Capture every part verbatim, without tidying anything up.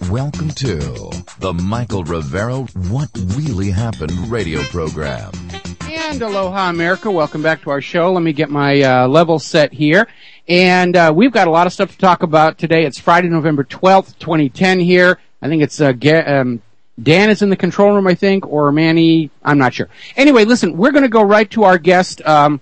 Welcome to the Michael Rivero What Really Happened radio program. And aloha, America. Welcome back to our show. Let me get my uh, level set here. And uh, we've got a lot of stuff to talk about today. It's Friday, November twelfth, twenty ten here. I think it's uh, Ga- um, Dan is in the control room, I think, or Manny. I'm not sure. Anyway, listen, we're going to go right to our guest. Um,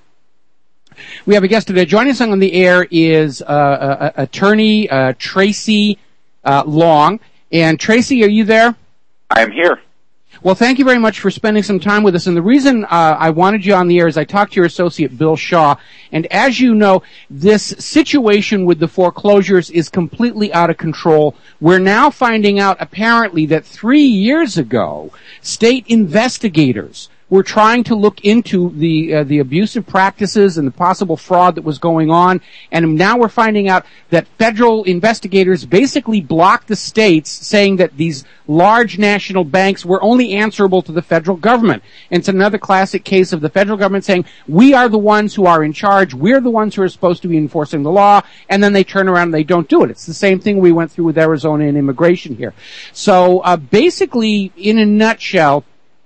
we have a guest today. Joining us on the air is uh, uh, attorney uh, Tracy uh, Long. And Tracy, are you there? I'm here. Well, thank you very much for spending some time with us. And the reason uh, I wanted you on the air is I talked to your associate, Bill Shaw. And as you know, this situation with the foreclosures is completely out of control. We're now finding out, apparently, that three years ago, state investigators were trying to look into the uh, the abusive practices and the possible fraud that was going on, and now we're finding out that federal investigators basically blocked the states, saying that these large national banks were only answerable to the federal government. And it's another classic case of the federal government saying, we are the ones who are in charge, we're the ones who are supposed to be enforcing the law, and then they turn around and they don't do it. It's the same thing we went through with Arizona and immigration here. So uh, basically, in a nutshell,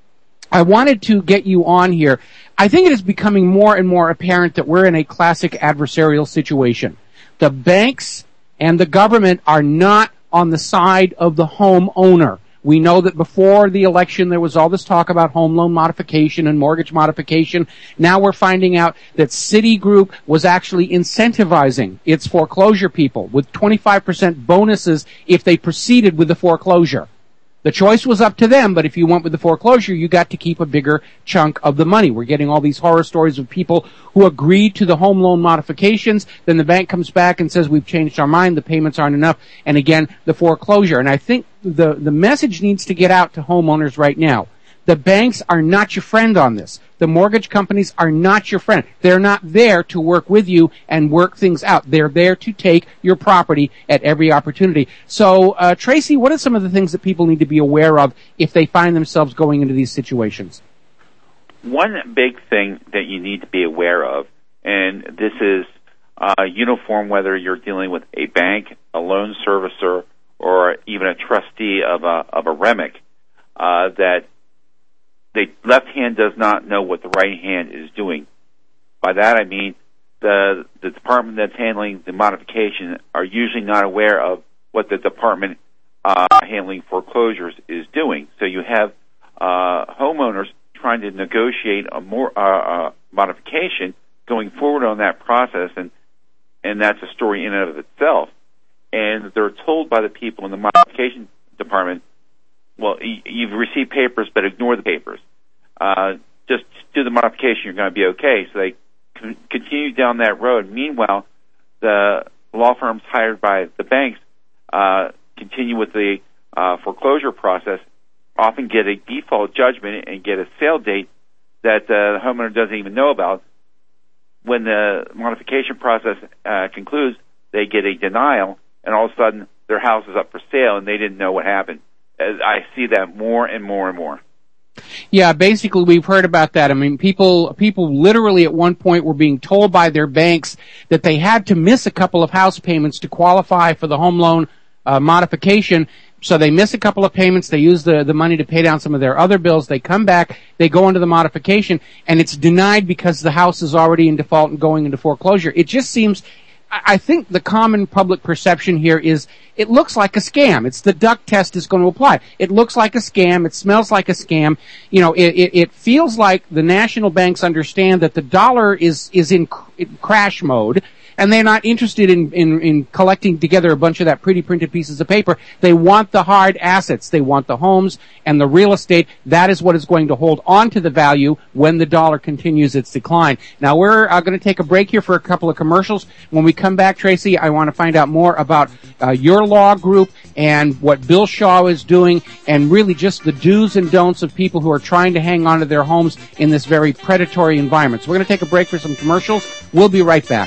I wanted to get you on here. I think it is becoming more and more apparent that we're in a classic adversarial situation. The banks and the government are not on the side of the homeowner. We know that before the election there was all this talk about home loan modification and mortgage modification. Now we're finding out that Citigroup was actually incentivizing its foreclosure people with twenty-five percent bonuses if they proceeded with the foreclosure. The choice was up to them, but if you went with the foreclosure, you got to keep a bigger chunk of the money. We're getting all these horror stories of people who agreed to the home loan modifications, then the bank comes back and says, we've changed our mind, the payments aren't enough, and again, the foreclosure. And I think the, the message needs to get out to homeowners right now. The banks are not your friend on this. The mortgage companies are not your friend. They're not there to work with you and work things out. They're there to take your property at every opportunity. So, uh, Tracy, what are some of the things that people need to be aware of if they find themselves going into these situations? One big thing that you need to be aware of, and this is uh, uniform whether you're dealing with a bank, a loan servicer, or even a trustee of a, of a REMIC, uh, that the left hand does not know what the right hand is doing. By that I mean the the department that's handling the modification are usually not aware of what the department uh, handling foreclosures is doing. So you have uh, homeowners trying to negotiate a more uh, uh, modification going forward on that process, and and that's a story in and of itself. And they're told by the people in the modification department, well, you've received papers, but ignore the papers. Uh, just do the modification, you're going to be okay. So they con- continue down that road. Meanwhile, the law firms hired by the banks uh, continue with the uh, foreclosure process, often get a default judgment and get a sale date that uh, the homeowner doesn't even know about. When the modification process uh, concludes, they get a denial, and all of a sudden their house is up for sale, and they didn't know what happened. I see that more and more and more. Yeah, basically we've heard about that. I mean, people people literally at one point were being told by their banks that they had to miss a couple of house payments to qualify for the home loan uh, modification. So they miss a couple of payments, they use the, the money to pay down some of their other bills, they come back, they go into the modification, and it's denied because the house is already in default and going into foreclosure. It just seems... I think the common public perception here is it looks like a scam. It's the duck test is going to apply. It looks like a scam. It smells like a scam. You know, it, it, it feels like the national banks understand that the dollar is, is in, cr- in crash mode, and they're not interested in, in, in collecting together a bunch of that pretty printed pieces of paper. They want the hard assets. They want the homes and the real estate. That is what is going to hold on to the value when the dollar continues its decline. Now, we're uh, going to take a break here for a couple of commercials. When we come back, Tracy, I want to find out more about uh, your law group and what Bill Shaw is doing, and really just the do's and don'ts of people who are trying to hang on to their homes in this very predatory environment. So we're going to take a break for some commercials. We'll be right back.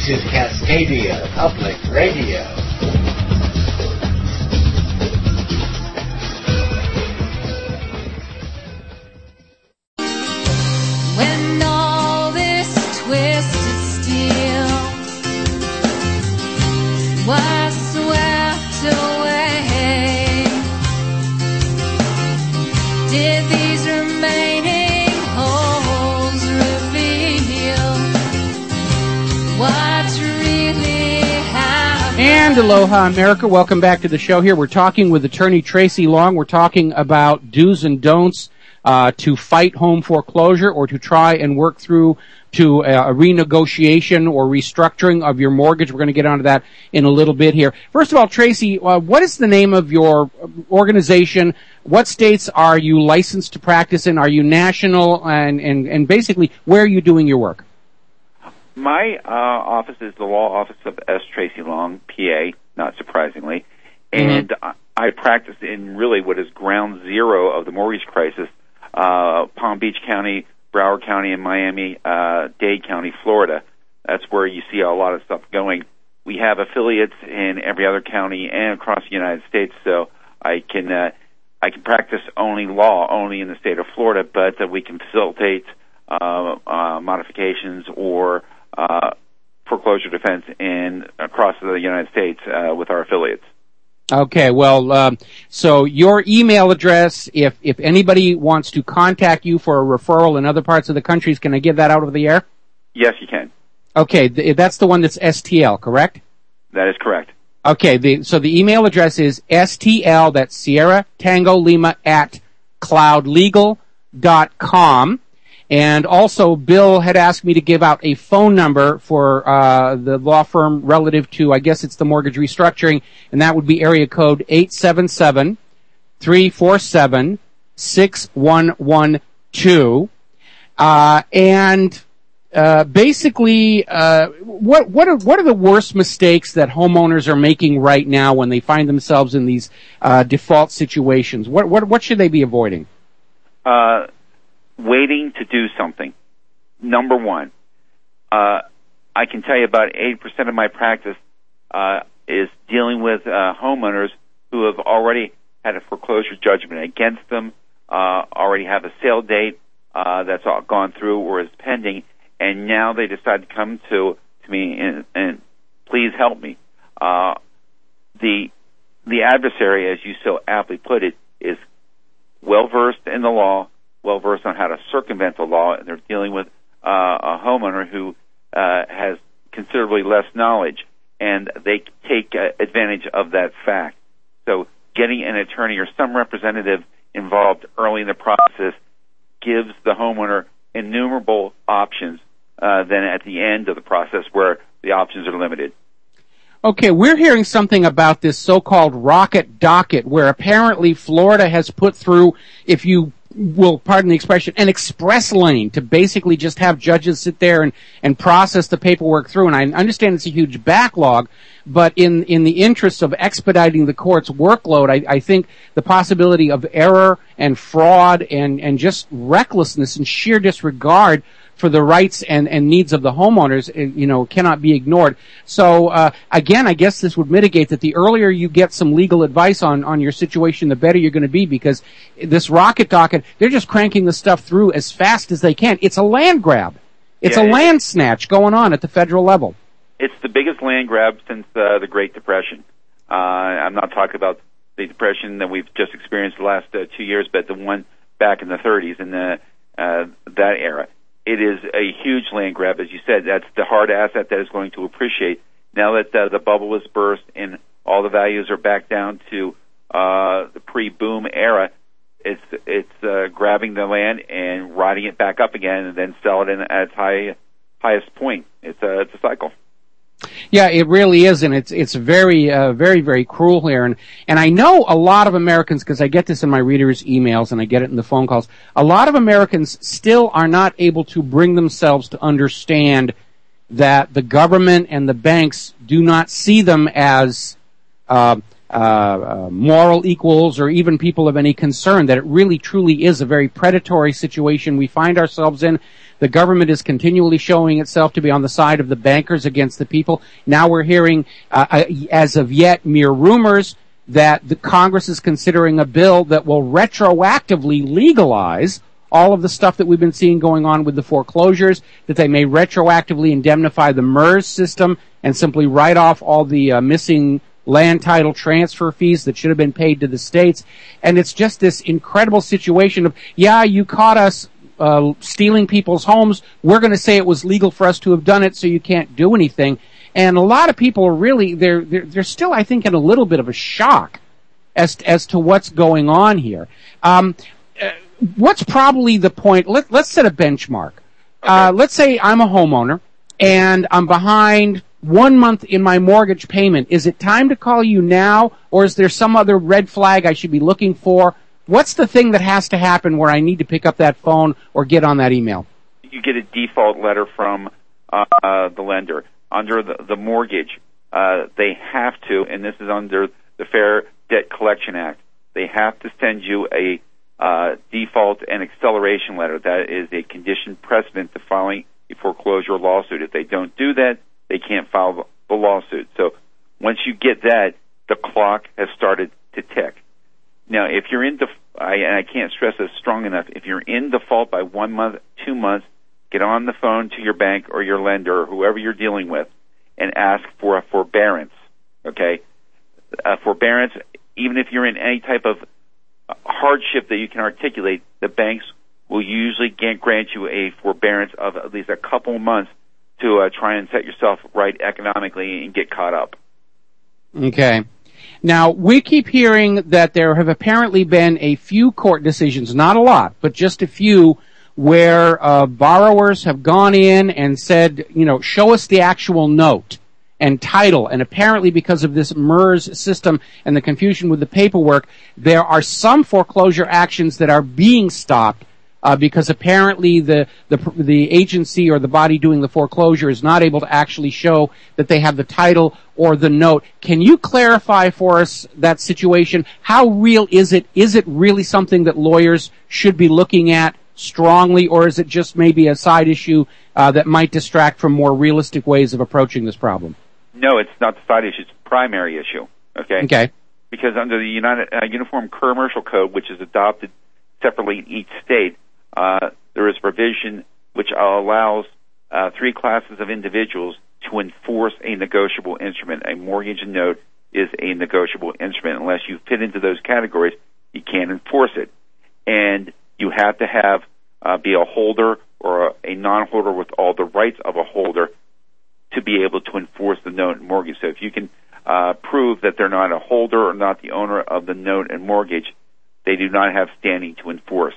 is Cascadia Public Radio. When all this twisted steel was swept away, did these remaining holes reveal what really happened? And aloha, America. Welcome back to the show here. We're talking with attorney Tracy Long. We're talking about do's and don'ts Uh, to fight home foreclosure or to try and work through to a, a renegotiation or restructuring of your mortgage. We're going to get onto that in a little bit here. First of all, Tracy, uh, what is the name of your organization? What states are you licensed to practice in? Are you national? And, and, and basically, where are you doing your work? My uh, office is the law office of S. Tracy Long, P A, not surprisingly. And mm-hmm. I, I practice in really what is ground zero of the mortgage crisis. Uh, Palm Beach County, Broward County, and Miami, uh, Dade County, Florida. That's where you see a lot of stuff going. We have affiliates in every other county and across the United States, so I can uh, I can practice only law only in the state of Florida, but uh, we can facilitate uh, uh, modifications or uh, foreclosure defense in across the United States uh, with our affiliates. Okay, well, um, so your email address, if if anybody wants to contact you for a referral in other parts of the country, can I give that out over the air? Yes, you can. Okay, th- that's the one that's S T L, correct? That is correct. Okay, the, so the email address is S T L, that's Sierra Tango Lima, at cloud legal dot com. And also, Bill had asked me to give out a phone number for uh the law firm relative to, I guess it's the mortgage restructuring, and that would be area code eight seven seven, three four seven, six one one two. Uh, and uh basically, uh what what are what are the worst mistakes that homeowners are making right now when they find themselves in these uh default situations? What what what should they be avoiding? Uh. Waiting to do something. Number one, uh, I can tell you about eighty percent of my practice uh, is dealing with uh, homeowners who have already had a foreclosure judgment against them, uh, already have a sale date uh, that's all gone through or is pending, and now they decide to come to, to me and, and please help me. Uh, the the adversary, as you so aptly put it, is well-versed in the law, well-versed on how to circumvent the law, and they're dealing with uh, a homeowner who uh, has considerably less knowledge, and they take uh, advantage of that fact. So getting an attorney or some representative involved early in the process gives the homeowner innumerable options uh, then at the end of the process where the options are limited. Okay, we're hearing something about this so-called rocket docket, where apparently Florida has put through, if you will pardon the expression, an express lane to basically just have judges sit there and, and process the paperwork through. And I understand it's a huge backlog, but in, in the interest of expediting the court's workload, I, I think the possibility of error and fraud and, and just recklessness and sheer disregard for the rights and, and needs of the homeowners, you know, cannot be ignored. So, uh, again, I guess this would mitigate that the earlier you get some legal advice on, on your situation, the better you're going to be, because this rocket docket, they're just cranking the stuff through as fast as they can. It's a land grab. It's yeah, a land snatch going on at the federal level. It's the biggest land grab since uh, the Great Depression. Uh, I'm not talking about the Depression that we've just experienced the last uh, two years, but the one back in the thirties and the, uh, that era. It is a huge land grab, as you said. That's the hard asset that is going to appreciate. Now that uh, the bubble is burst and all the values are back down to uh, the pre-boom era, it's it's uh, grabbing the land and riding it back up again, and then sell it in at its high, highest point. It's a it's a cycle. Yeah, it really is, and it's it's very, uh, very, very cruel here. And and I know a lot of Americans, because I get this in my readers' emails and I get it in the phone calls. A lot of Americans still are not able to bring themselves to understand that the government and the banks do not see them as uh, uh, uh, moral equals or even people of any concern. That it really, truly is a very predatory situation we find ourselves in. The government is continually showing itself to be on the side of the bankers against the people. Now we're hearing, uh, as of yet, mere rumors that the Congress is considering a bill that will retroactively legalize all of the stuff that we've been seeing going on with the foreclosures, that they may retroactively indemnify the MERS system and simply write off all the uh, missing land title transfer fees that should have been paid to the states. And it's just this incredible situation of, yeah, you caught us uh, stealing people's homes. We're going to say it was legal for us to have done it, so you can't do anything. And a lot of people are really, they're, they're, they're still, I think, in a little bit of a shock as, as to what's going on here. Um, uh, what's probably the point? Let, let's set a benchmark. Okay. Uh, let's say I'm a homeowner and I'm behind one month in my mortgage payment. Is it time to call you now, or is there some other red flag I should be looking for? What's the thing that has to happen where I need to pick up that phone or get on that email? You get a default letter from uh, uh, the lender. Under the, the mortgage, uh, they have to, and this is under the Fair Debt Collection Act, they have to send you a uh, default and acceleration letter. That is a condition precedent to filing a foreclosure lawsuit. If they don't do that, they can't file the lawsuit. So once you get that, the clock has started to tick. Now, if you're in def- I, and I can't stress this strong enough, if you're in default by one month, two months, get on the phone to your bank or your lender or whoever you're dealing with and ask for a forbearance, okay? A forbearance, even if you're in any type of hardship that you can articulate, the banks will usually grant you a forbearance of at least a couple of months to uh, try and set yourself right economically and get caught up. Okay. Now, we keep hearing that there have apparently been a few court decisions, not a lot, but just a few, where uh, borrowers have gone in and said, you know, show us the actual note and title. And apparently because of this MERS system and the confusion with the paperwork, there are some foreclosure actions that are being stopped Uh, because apparently the, the the agency or the body doing the foreclosure is not able to actually show that they have the title or the note. Can you clarify for us that situation? How real is it? Is it really something that lawyers should be looking at strongly, or is it just maybe a side issue uh, that might distract from more realistic ways of approaching this problem? No, it's not the side issue. It's the primary issue. Okay. Okay. Because under the United uh, Uniform Commercial Code, which is adopted separately in each state, Uh, there is provision which allows uh, three classes of individuals to enforce a negotiable instrument. A mortgage and note is a negotiable instrument. Unless you fit into those categories, you can't enforce it. And you have to have uh, be a holder or a, a non-holder with all the rights of a holder to be able to enforce the note and mortgage. So if you can uh, prove that they're not a holder or not the owner of the note and mortgage, they do not have standing to enforce.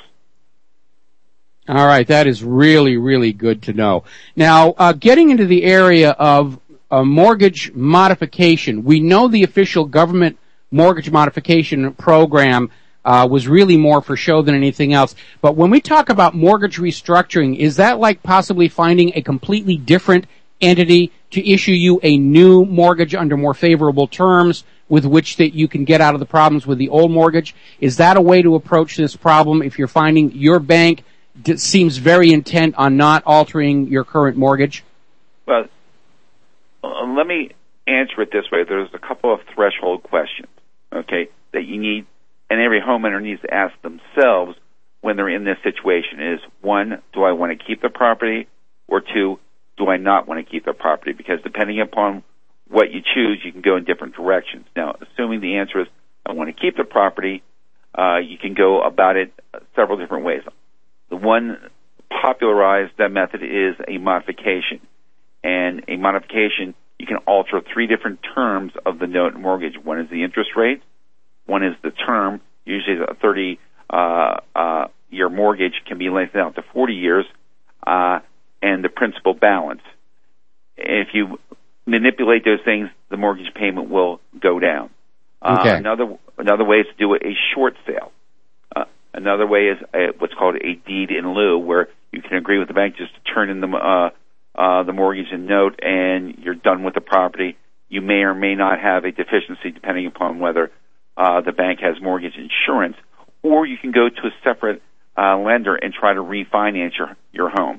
All right, that is really, really good to know. Now, uh, getting into the area of uh, mortgage modification, we know the official government mortgage modification program uh, was really more for show than anything else. But when we talk about mortgage restructuring, is that like possibly finding a completely different entity to issue you a new mortgage under more favorable terms with which that you can get out of the problems with the old mortgage? Is that a way to approach this problem if you're finding your bank seems very intent on not altering your current mortgage? Well, uh, let me answer it this way. There's a couple of threshold questions, okay, that you need, and every homeowner needs to ask themselves when they're in this situation is, one, do I want to keep the property? Or two, do I not want to keep the property? Because depending upon what you choose, you can go in different directions. Now, assuming the answer is, I want to keep the property, uh, you can go about it several different ways. The one popularized that method is a modification. And a modification, you can alter three different terms of the note and mortgage. One is the interest rate, one is the term, usually a thirty uh, uh, year mortgage can be lengthened out to forty years, uh, and the principal balance. If you manipulate those things, the mortgage payment will go down. Okay. Uh, another another way is to do a short sale. Another way is a, what's called a deed in lieu, where you can agree with the bank just to turn in the uh, uh, the mortgage and note, and you're done with the property. You may or may not have a deficiency, depending upon whether uh, the bank has mortgage insurance, or you can go to a separate uh, lender and try to refinance your your home.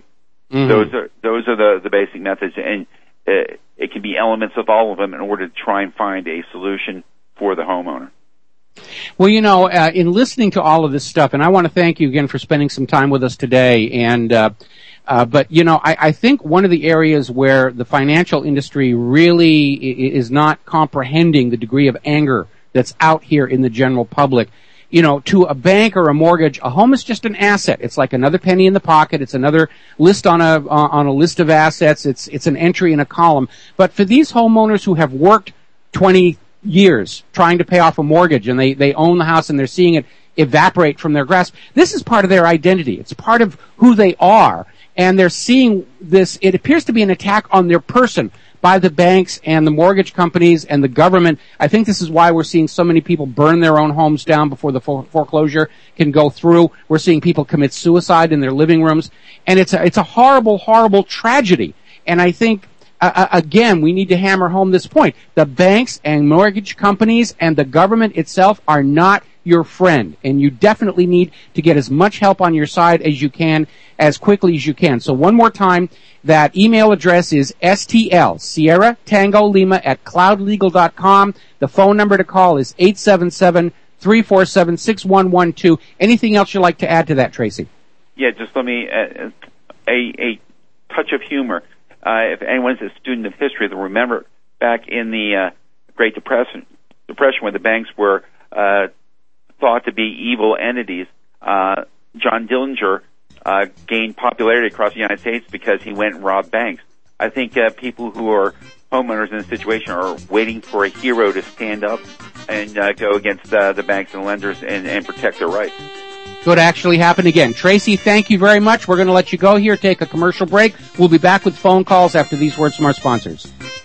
Mm-hmm. Those are those are the, the basic methods, and uh, it can be elements of all of them in order to try and find a solution for the homeowner. Well, you know, uh, in listening to all of this stuff, and I want to thank you again for spending some time with us today, and uh, uh, but, you know, I, I think one of the areas where the financial industry really is not comprehending the degree of anger that's out here in the general public. You know, to a bank or a mortgage, a home is just an asset. It's like another penny in the pocket. It's another list on a uh, on a list of assets. It's it's an entry in a column. But for these homeowners who have worked twenty years trying to pay off a mortgage, and they they own the house and they're seeing it evaporate from their grasp, this is part of their identity. It's part of who they are, and they're seeing this. It appears to be an attack on their person by the banks and the mortgage companies and the government. I think this is why we're seeing so many people burn their own homes down before the foreclosure can go through. We're seeing people commit suicide in their living rooms. And it's a, it's a horrible, horrible tragedy. And I think, uh, again, we need to hammer home this point. The banks and mortgage companies and the government itself are not your friend. And you definitely need to get as much help on your side as you can, as quickly as you can. So one more time, that email address is S T L, Sierra Tango Lima, at cloud legal dot com. The phone number to call is eight seven seven, three four seven, six one one two. Anything else you'd like to add to that, Tracy? Yeah, just let me, uh, a, a touch of humor. Uh, if anyone's a student of history, they'll remember back in the uh, Great Depression, Depression, when the banks were uh, thought to be evil entities, uh, John Dillinger Uh, gained popularity across the United States because he went and robbed banks. I think uh, people who are homeowners in this situation are waiting for a hero to stand up and uh, go against uh, the banks and lenders and, and protect their rights. Could actually happen again. Tracy, thank you very much. We're going to let you go here, take a commercial break. We'll be back with phone calls after these words from our sponsors.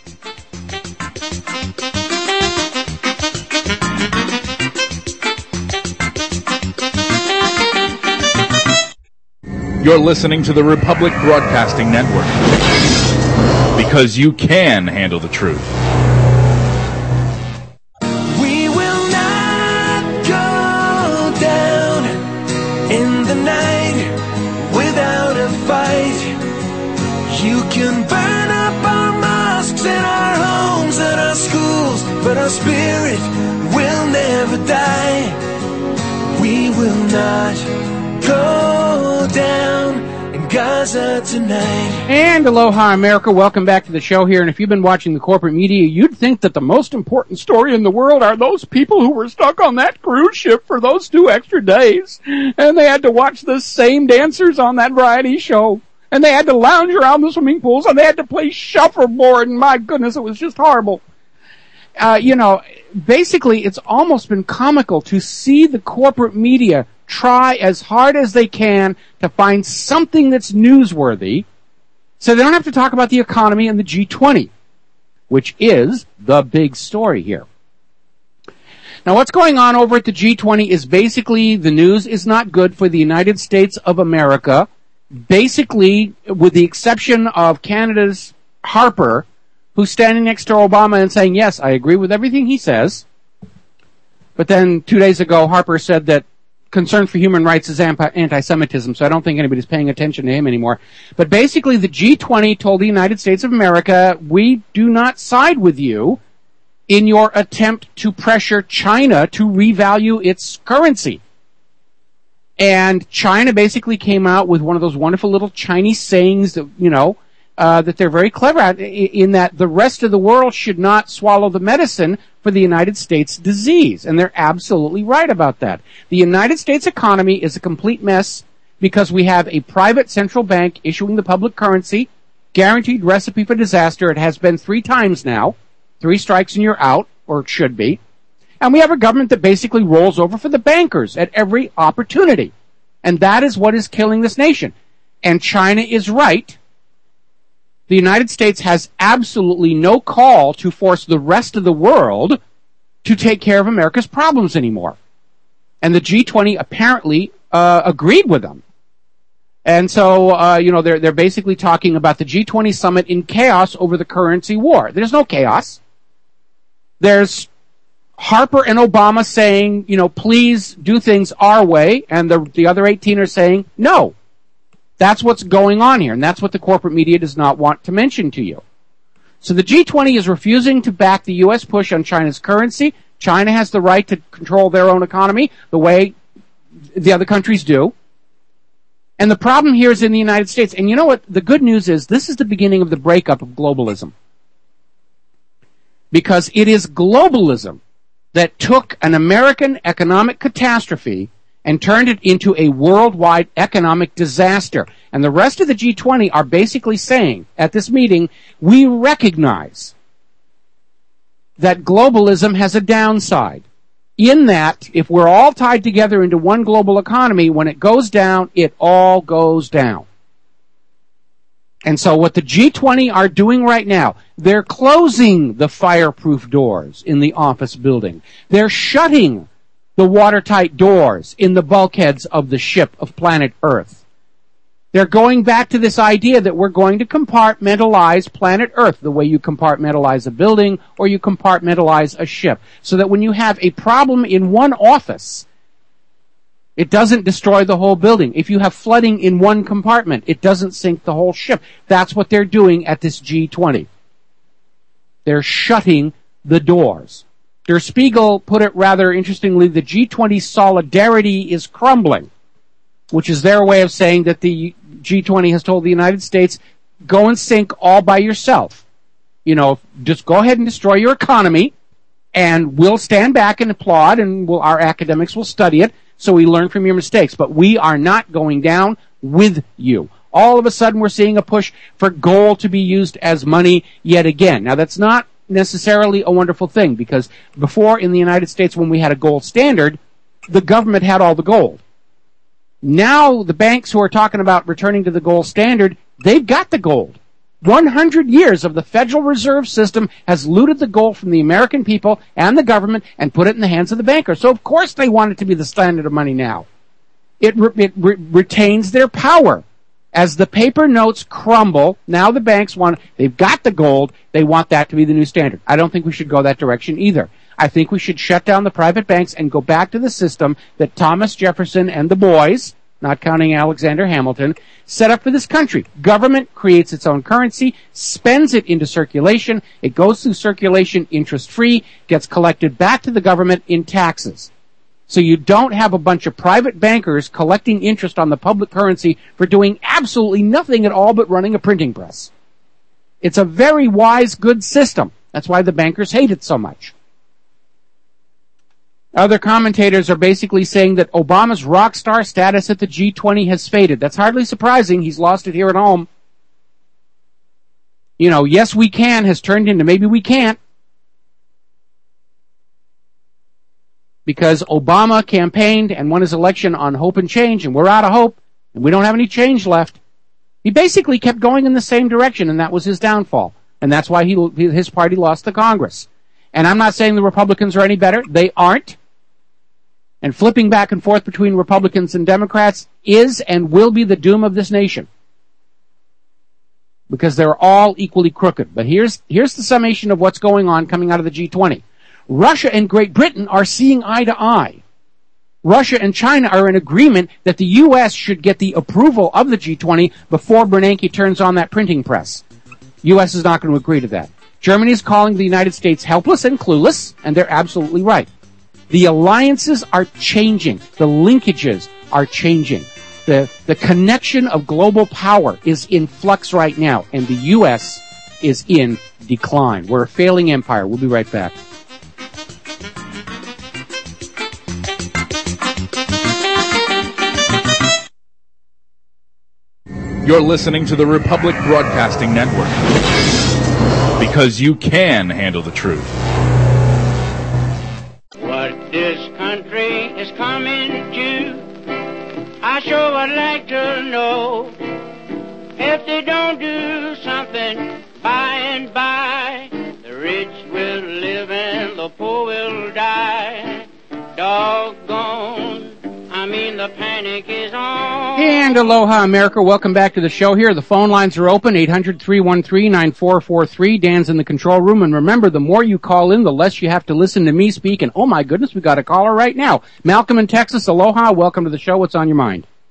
You're listening to the Republic Broadcasting Network, because you can handle the truth. We will not go down in the night without a fight. You can burn up our mosques and our homes and our schools, but our spirit will never die. We will not go down in Gaza tonight. And aloha, America. Welcome back to the show here. And if you've been watching the corporate media, you'd think that the most important story in the world are those people who were stuck on that cruise ship for those two extra days. And they had to watch the same dancers on that variety show. And they had to lounge around the swimming pools. And they had to play shuffleboard. And my goodness, it was just horrible. Uh, you know, basically, it's almost been comical to see the corporate media try as hard as they can to find something that's newsworthy so they don't have to talk about the economy and the G twenty, which is the big story here. Now, what's going on over at the G twenty is basically the news is not good for the United States of America. Basically, with the exception of Canada's Harper, who's standing next to Obama and saying, yes, I agree with everything he says. But then two days ago, Harper said that concern for human rights is anti-Semitism, so I don't think anybody's paying attention to him anymore. But basically, the G twenty told the United States of America, we do not side with you in your attempt to pressure China to revalue its currency. And China basically came out with one of those wonderful little Chinese sayings that, you know, uh, that they're very clever at, in that the rest of the world should not swallow the medicine for the United States disease. And they're absolutely right about that. The United States economy is a complete mess because we have a private central bank issuing the public currency, guaranteed recipe for disaster. It has been three times now. Three strikes and you're out, or it should be. And we have a government that basically rolls over for the bankers at every opportunity. And that is what is killing this nation. And China is right. The United States has absolutely no call to force the rest of the world to take care of America's problems anymore. And the G twenty apparently uh, agreed with them. And so, uh, you know, they're, they're basically talking about the G twenty summit in chaos over the currency war. There's no chaos. There's Harper and Obama saying, you know, please do things our way, and the, the other eighteen are saying no. That's what's going on here, and that's what the corporate media does not want to mention to you. So the G twenty is refusing to back the U S push on China's currency. China has the right to control their own economy the way the other countries do. And the problem here is in the United States. And you know what? The good news is this is the beginning of the breakup of globalism. Because it is globalism that took an American economic catastrophe and turned it into a worldwide economic disaster. And the rest of the G twenty are basically saying at this meeting, we recognize that globalism has a downside. In that, if we're all tied together into one global economy, when it goes down, it all goes down. And so what the G twenty are doing right now, they're closing the fireproof doors in the office building. They're shutting the watertight doors in the bulkheads of the ship of planet Earth. They're going back to this idea that we're going to compartmentalize planet Earth the way you compartmentalize a building or you compartmentalize a ship. So that when you have a problem in one office, it doesn't destroy the whole building. If you have flooding in one compartment, it doesn't sink the whole ship. That's what they're doing at this G twenty. They're shutting the doors. Der Spiegel put it rather interestingly, the G twenty solidarity is crumbling, which is their way of saying that the G twenty has told the United States, go and sink all by yourself. You know, just go ahead and destroy your economy, and we'll stand back and applaud, and we'll, our academics will study it, so we learn from your mistakes. But we are not going down with you. All of a sudden, we're seeing a push for gold to be used as money yet again. Now, that's not necessarily a wonderful thing, because before in the United States, when we had a gold standard, the government had all the gold. Now the banks who are talking about returning to the gold standard, they've got the gold. one hundred years of the Federal Reserve System has looted the gold from the American people and the government and put it in the hands of the bankers. So of course they want it to be the standard of money now. It, re- it re- retains their power. As the paper notes crumble, now the banks want, they've got the gold, they want that to be the new standard. I don't think we should go that direction either. I think we should shut down the private banks and go back to the system that Thomas Jefferson and the boys, not counting Alexander Hamilton, set up for this country. Government creates its own currency, spends it into circulation, it goes through circulation interest-free, gets collected back to the government in taxes. So you don't have a bunch of private bankers collecting interest on the public currency for doing absolutely nothing at all but running a printing press. It's a very wise, good system. That's why the bankers hate it so much. Other commentators are basically saying that Obama's rock star status at the G twenty has faded. That's hardly surprising. He's lost it here at home. You know, yes we can has turned into maybe we can't. Because Obama campaigned and won his election on hope and change, and we're out of hope, and we don't have any change left. He basically kept going in the same direction, and that was his downfall. And that's why he, his party lost the Congress. And I'm not saying the Republicans are any better. They aren't. And flipping back and forth between Republicans and Democrats is and will be the doom of this nation. Because they're all equally crooked. But here's, here's the summation of what's going on coming out of the G twenty. Russia and Great Britain are seeing eye to eye. Russia and China are in agreement that the U S should get the approval of the G twenty before Bernanke turns on that printing press. U S is not going to agree to that. Germany is calling the United States helpless and clueless, and they're absolutely right. The alliances are changing. The linkages are changing. The, the connection of global power is in flux right now, and the U S is in decline. We're a failing empire. We'll be right back. You're listening to the Republic Broadcasting Network. Because you can handle the truth. What this country is coming to, I sure would like to know. If they don't do something by and by, the rich will live and the poor will die. Doggone. I mean, the panic is on. And aloha, America. Welcome back to the show here. The phone lines are open, eight hundred, three one three, nine four four three. Dan's in the control room. And remember, the more you call in, the less you have to listen to me speak. And oh my goodness, we got a caller right now. Malcolm in Texas, aloha. Welcome to the show. What's on your mind?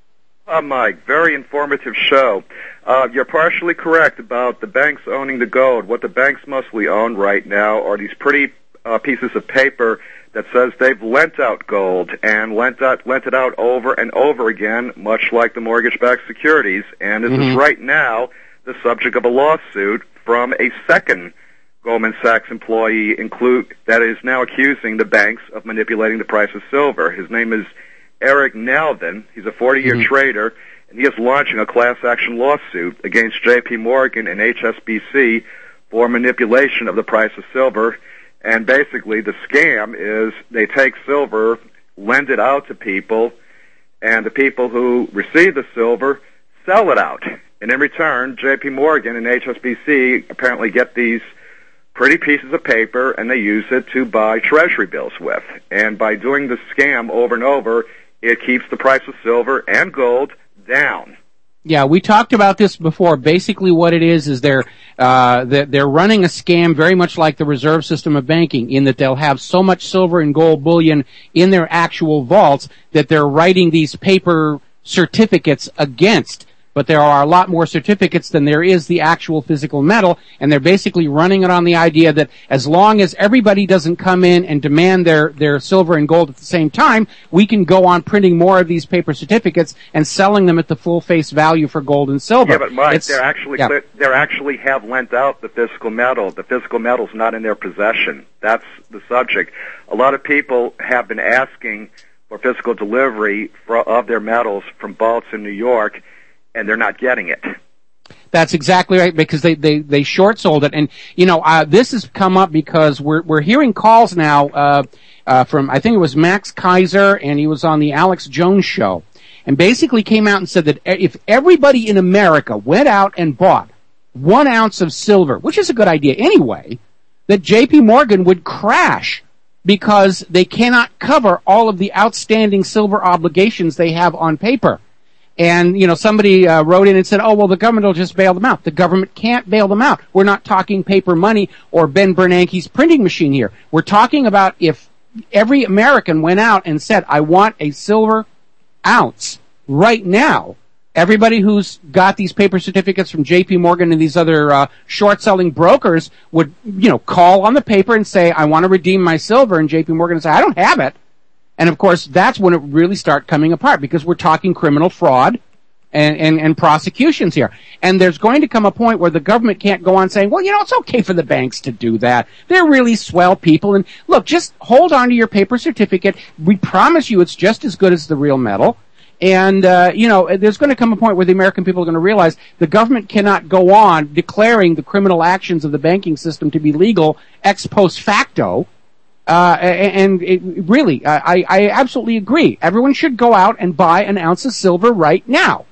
Uh, Mike, very informative show. Uh, you're partially correct about the banks owning the gold. What the banks mostly own right now are these pretty uh, pieces of paper that says they've lent out gold and lent out, lent it out over and over again, much like the mortgage-backed securities. And this Mm-hmm. is right now the subject of a lawsuit from a second Goldman Sachs employee include, that is now accusing the banks of manipulating the price of silver. His name is Eric Nalvin. He's a forty-year Mhm. trader, and he is launching a class action lawsuit against J P Morgan and H S B C for manipulation of the price of silver. And basically, the scam is they take silver, lend it out to people, and the people who receive the silver sell it out. And in return, J P Morgan and H S B C apparently get these pretty pieces of paper, and they use it to buy treasury bills with. And by doing the scam over and over, it keeps the price of silver and gold down. Yeah, we talked about this before. Basically what it is is they're, uh, they're, they're running a scam very much like the reserve system of banking, in that they'll have so much silver and gold bullion in their actual vaults that they're writing these paper certificates against. But there are a lot more certificates than there is the actual physical metal, and they're basically running it on the idea that as long as everybody doesn't come in and demand their, their silver and gold at the same time, we can go on printing more of these paper certificates and selling them at the full face value for gold and silver. Yeah, but Mike, It's- they're actually yeah. they actually have lent out the physical metal. The physical metal's not in their possession. That's the subject. A lot of people have been asking for physical delivery for, of their metals from vaults in New York, and they're not getting it. That's exactly right, because they, they, they short sold it. And, you know, uh, this has come up because we're, we're hearing calls now, uh, uh, from, I think it was Max Kaiser, and he was on the Alex Jones show, and basically came out and said that if everybody in America went out and bought one ounce of silver, which is a good idea anyway, that J P Morgan would crash because they cannot cover all of the outstanding silver obligations they have on paper. And, you know, somebody uh, wrote in and said, oh, well, the government will just bail them out. The government can't bail them out. We're not talking paper money or Ben Bernanke's printing machine here. We're talking about if every American went out and said, I want a silver ounce right now. Everybody who's got these paper certificates from J P Morgan and these other uh, short-selling brokers would, you know, call on the paper and say, I want to redeem my silver, and J P Morgan would say, I don't have it. And, of course, that's when it really start coming apart, because we're talking criminal fraud and, and, and prosecutions here. And there's going to come a point where the government can't go on saying, well, you know, it's okay for the banks to do that. They're really swell people. And, look, just hold on to your paper certificate. We promise you it's just as good as the real metal. And, uh, you know, there's going to come a point where the American people are going to realize the government cannot go on declaring the criminal actions of the banking system to be legal ex post facto. Uh, and it, really, I, I absolutely agree. Everyone should go out and buy an ounce of silver right now.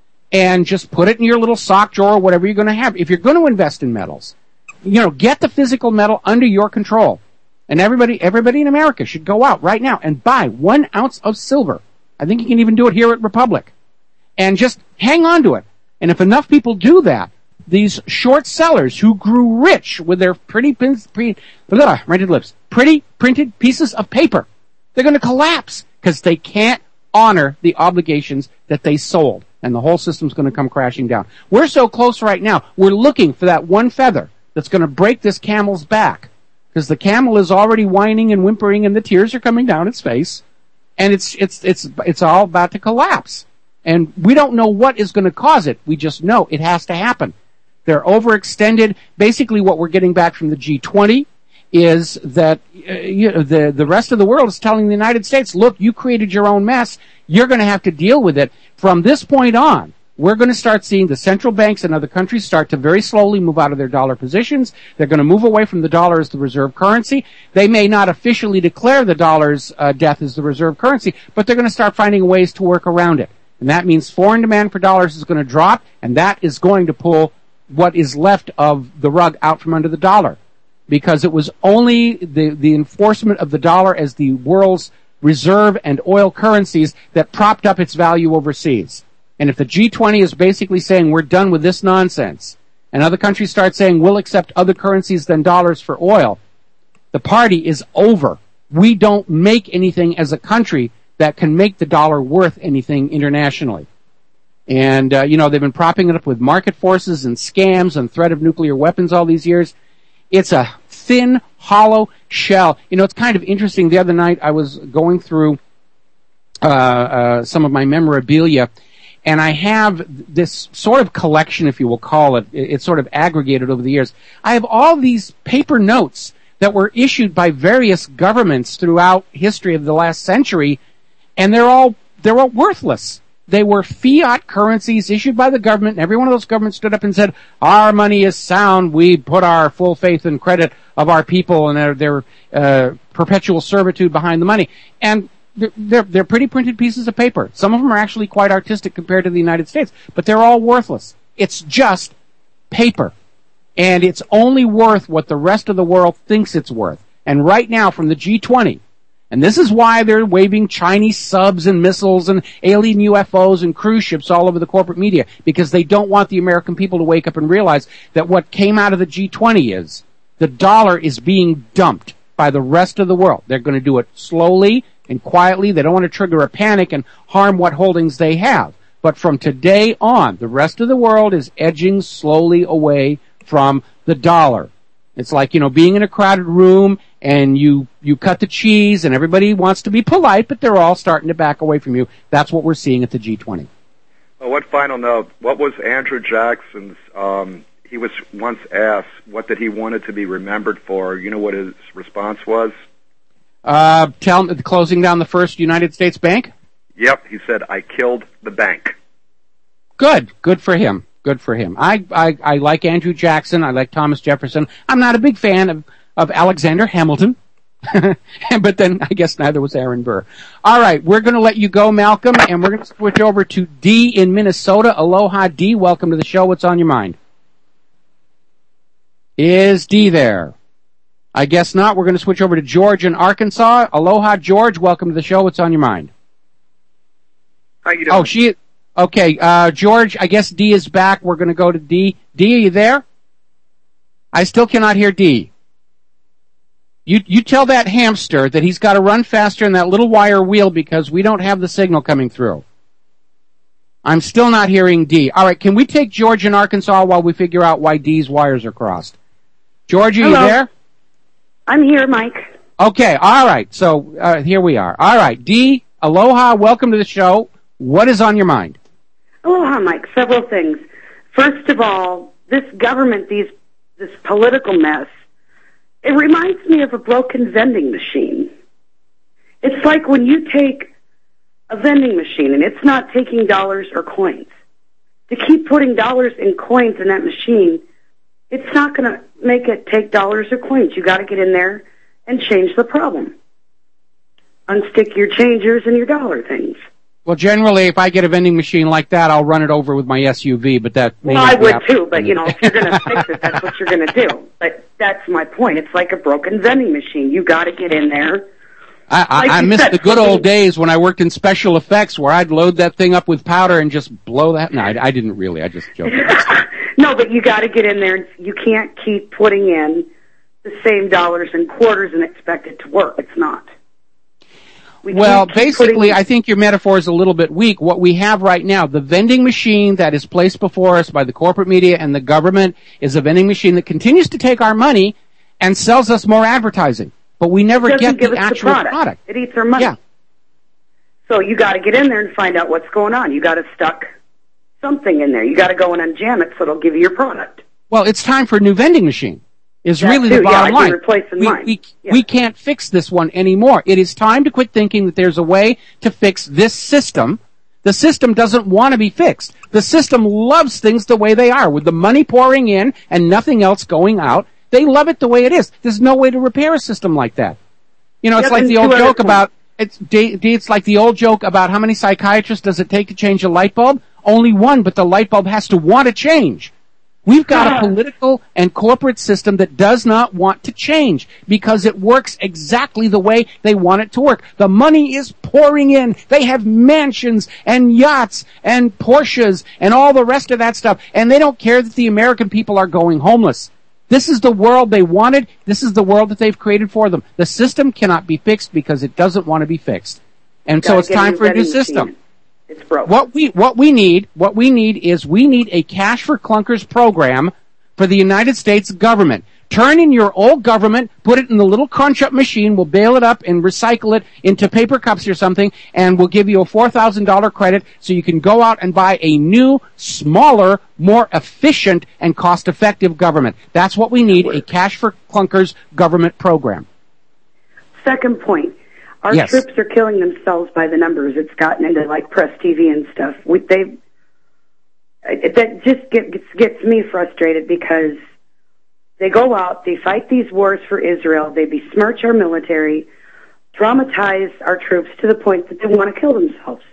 And just put it in your little sock drawer or whatever you're going to have. If you're going to invest in metals, you know, get the physical metal under your control. And everybody, everybody in America should go out right now and buy one ounce of silver. I think you can even do it here at Republic. And just hang on to it. And if enough people do that, these short sellers who grew rich with their pretty, pretty, blah, rented lips, pretty printed pieces of paper, they're going to collapse because they can't honor the obligations that they sold. And the whole system's going to come crashing down. We're so close right now. We're looking for that one feather that's going to break this camel's back, because the camel is already whining and whimpering and the tears are coming down its face. And it's, it's, it's, it's all about to collapse. And we don't know what is going to cause it. We just know it has to happen. They're overextended. Basically, what we're getting back from the G twenty is that uh, you know, the the rest of the world is telling the United States, look, you created your own mess. You're going to have to deal with it. From this point on, we're going to start seeing the central banks in other countries start to very slowly move out of their dollar positions. They're going to move away from the dollar as the reserve currency. They may not officially declare the dollar's uh, death as the reserve currency, but they're going to start finding ways to work around it. And that means foreign demand for dollars is going to drop, and that is going to pull what is left of the rug out from under the dollar, because it was only the, the enforcement of the dollar as the world's reserve and oil currencies that propped up its value overseas. And if the G twenty is basically saying we're done with this nonsense, and other countries start saying we'll accept other currencies than dollars for oil, the party is over. We don't make anything as a country that can make the dollar worth anything internationally. And, uh, you know, they've been propping it up with market forces and scams and threat of nuclear weapons all these years. It's a thin, hollow shell. You know, it's kind of interesting. The other night I was going through uh, uh, some of my memorabilia, and I have this sort of collection, if you will call it. It's sort of aggregated over the years. I have all these paper notes that were issued by various governments throughout history of the last century, and they're all they're all worthless. They were fiat currencies issued by the government, and every one of those governments stood up and said, our money is sound, we put our full faith and credit of our people and their, their uh, perpetual servitude behind the money. And they're, they're, they're pretty printed pieces of paper. Some of them are actually quite artistic compared to the United States, but they're all worthless. It's just paper. And it's only worth what the rest of the world thinks it's worth. And right now, from the G twenty, and this is why they're waving Chinese subs and missiles and alien U F Os and cruise ships all over the corporate media, because they don't want the American people to wake up and realize that what came out of the G twenty is the dollar is being dumped by the rest of the world. They're going to do it slowly and quietly. They don't want to trigger a panic and harm what holdings they have. But from today on, the rest of the world is edging slowly away from the dollar. It's like, you know, being in a crowded room and you, you cut the cheese and everybody wants to be polite, but they're all starting to back away from you. That's what we're seeing at the G twenty. Well, what final note? What was Andrew Jackson's, um, he was once asked what did he wanted to be remembered for. You know what his response was? Uh, tell him, closing down the first United States bank? Yep, he said, I killed the bank. Good. Good for him. Good for him. I, I, I like Andrew Jackson. I like Thomas Jefferson. I'm not a big fan of, of Alexander Hamilton. But then I guess neither was Aaron Burr. All right. We're going to let you go, Malcolm, and we're going to switch over to D in Minnesota. Aloha, D. Welcome to the show. What's on your mind? Is D there? I guess not. We're going to switch over to George in Arkansas. Aloha, George. Welcome to the show. What's on your mind? How you doing? Oh, she... Okay, uh, George, I guess D is back. We're going to go to D. D, are you there? I still cannot hear D. You, you tell that hamster that he's got to run faster in that little wire wheel because we don't have the signal coming through. I'm still not hearing D. All right, can we take George in Arkansas while we figure out why D's wires are crossed? George, are Hello. you there? I'm here, Mike. Okay, all right. So, uh, here we are. All right, D, aloha, welcome to the show. What is on your mind? Aloha, Mike. Several things. First of all, this government, these this political mess, it reminds me of a broken vending machine. It's like when you take a vending machine and it's not taking dollars or coins. To keep putting dollars and coins in that machine, it's not going to make it take dollars or coins. You got to get in there and change the problem. Unstick your changers and your dollar things. Well, generally, if I get a vending machine like that, I'll run it over with my S U V, but that may Well, not I be would happening. too, but, you know, if you're going to fix it, that's what you're going to do. But that's my point. It's like a broken vending machine. You got to get in there. I, I, Like I you miss said, the good for old me- days when I worked in special effects where I'd load that thing up with powder and just blow that. No, I, I didn't really. I just joked. No, but you got to get in there. You can't keep putting in the same dollars and quarters and expect it to work. It's not. We Well, can't keep basically, putting- I think your metaphor is a little bit weak. What we have right now, the vending machine that is placed before us by the corporate media and the government is a vending machine that continues to take our money and sells us more advertising. But we never doesn't get give the us actual the product. product. It eats our money. Yeah. So you got to get in there and find out what's going on. You got to stuck something in there. You got to go in and jam it so it'll give you your product. Well, it's time for a new vending machine. Is That really too, the yeah, bottom I can line. replace in we, mine. we, Yeah. we can't fix this one anymore. It is time to quit thinking that there's a way to fix this system. The system doesn't want to be fixed. The system loves things the way they are, with the money pouring in and nothing else going out. They love it the way it is. There's no way to repair a system like that. You know, it's Yep, like and the two old other joke points. about it's D- D- it's like the old joke about how many psychiatrists does it take to change a light bulb? Only one, but the light bulb has to want to change. We've got a political and corporate system that does not want to change because it works exactly the way they want it to work. The money is pouring in. They have mansions and yachts and Porsches and all the rest of that stuff. And they don't care that the American people are going homeless. This is the world they wanted. This is the world that they've created for them. The system cannot be fixed because it doesn't want to be fixed. And so Gotta it's get a time new for a new vending system. machine. It's broke. What we what we need, what we need is we need a cash for clunkers program for the United States government. Turn in your old government, put it in the little crunch-up machine, we'll bail it up and recycle it into paper cups or something, and we'll give you a four thousand dollars credit so you can go out and buy a new, smaller, more efficient, and cost-effective government. That's what we need, a cash for clunkers government program. Second point. Our Yes. troops are killing themselves by the numbers. It's gotten into like press T V and stuff. We, they, that just gets, gets me frustrated because they go out, they fight these wars for Israel, they besmirch our military, traumatize our troops to the point that they want to kill themselves.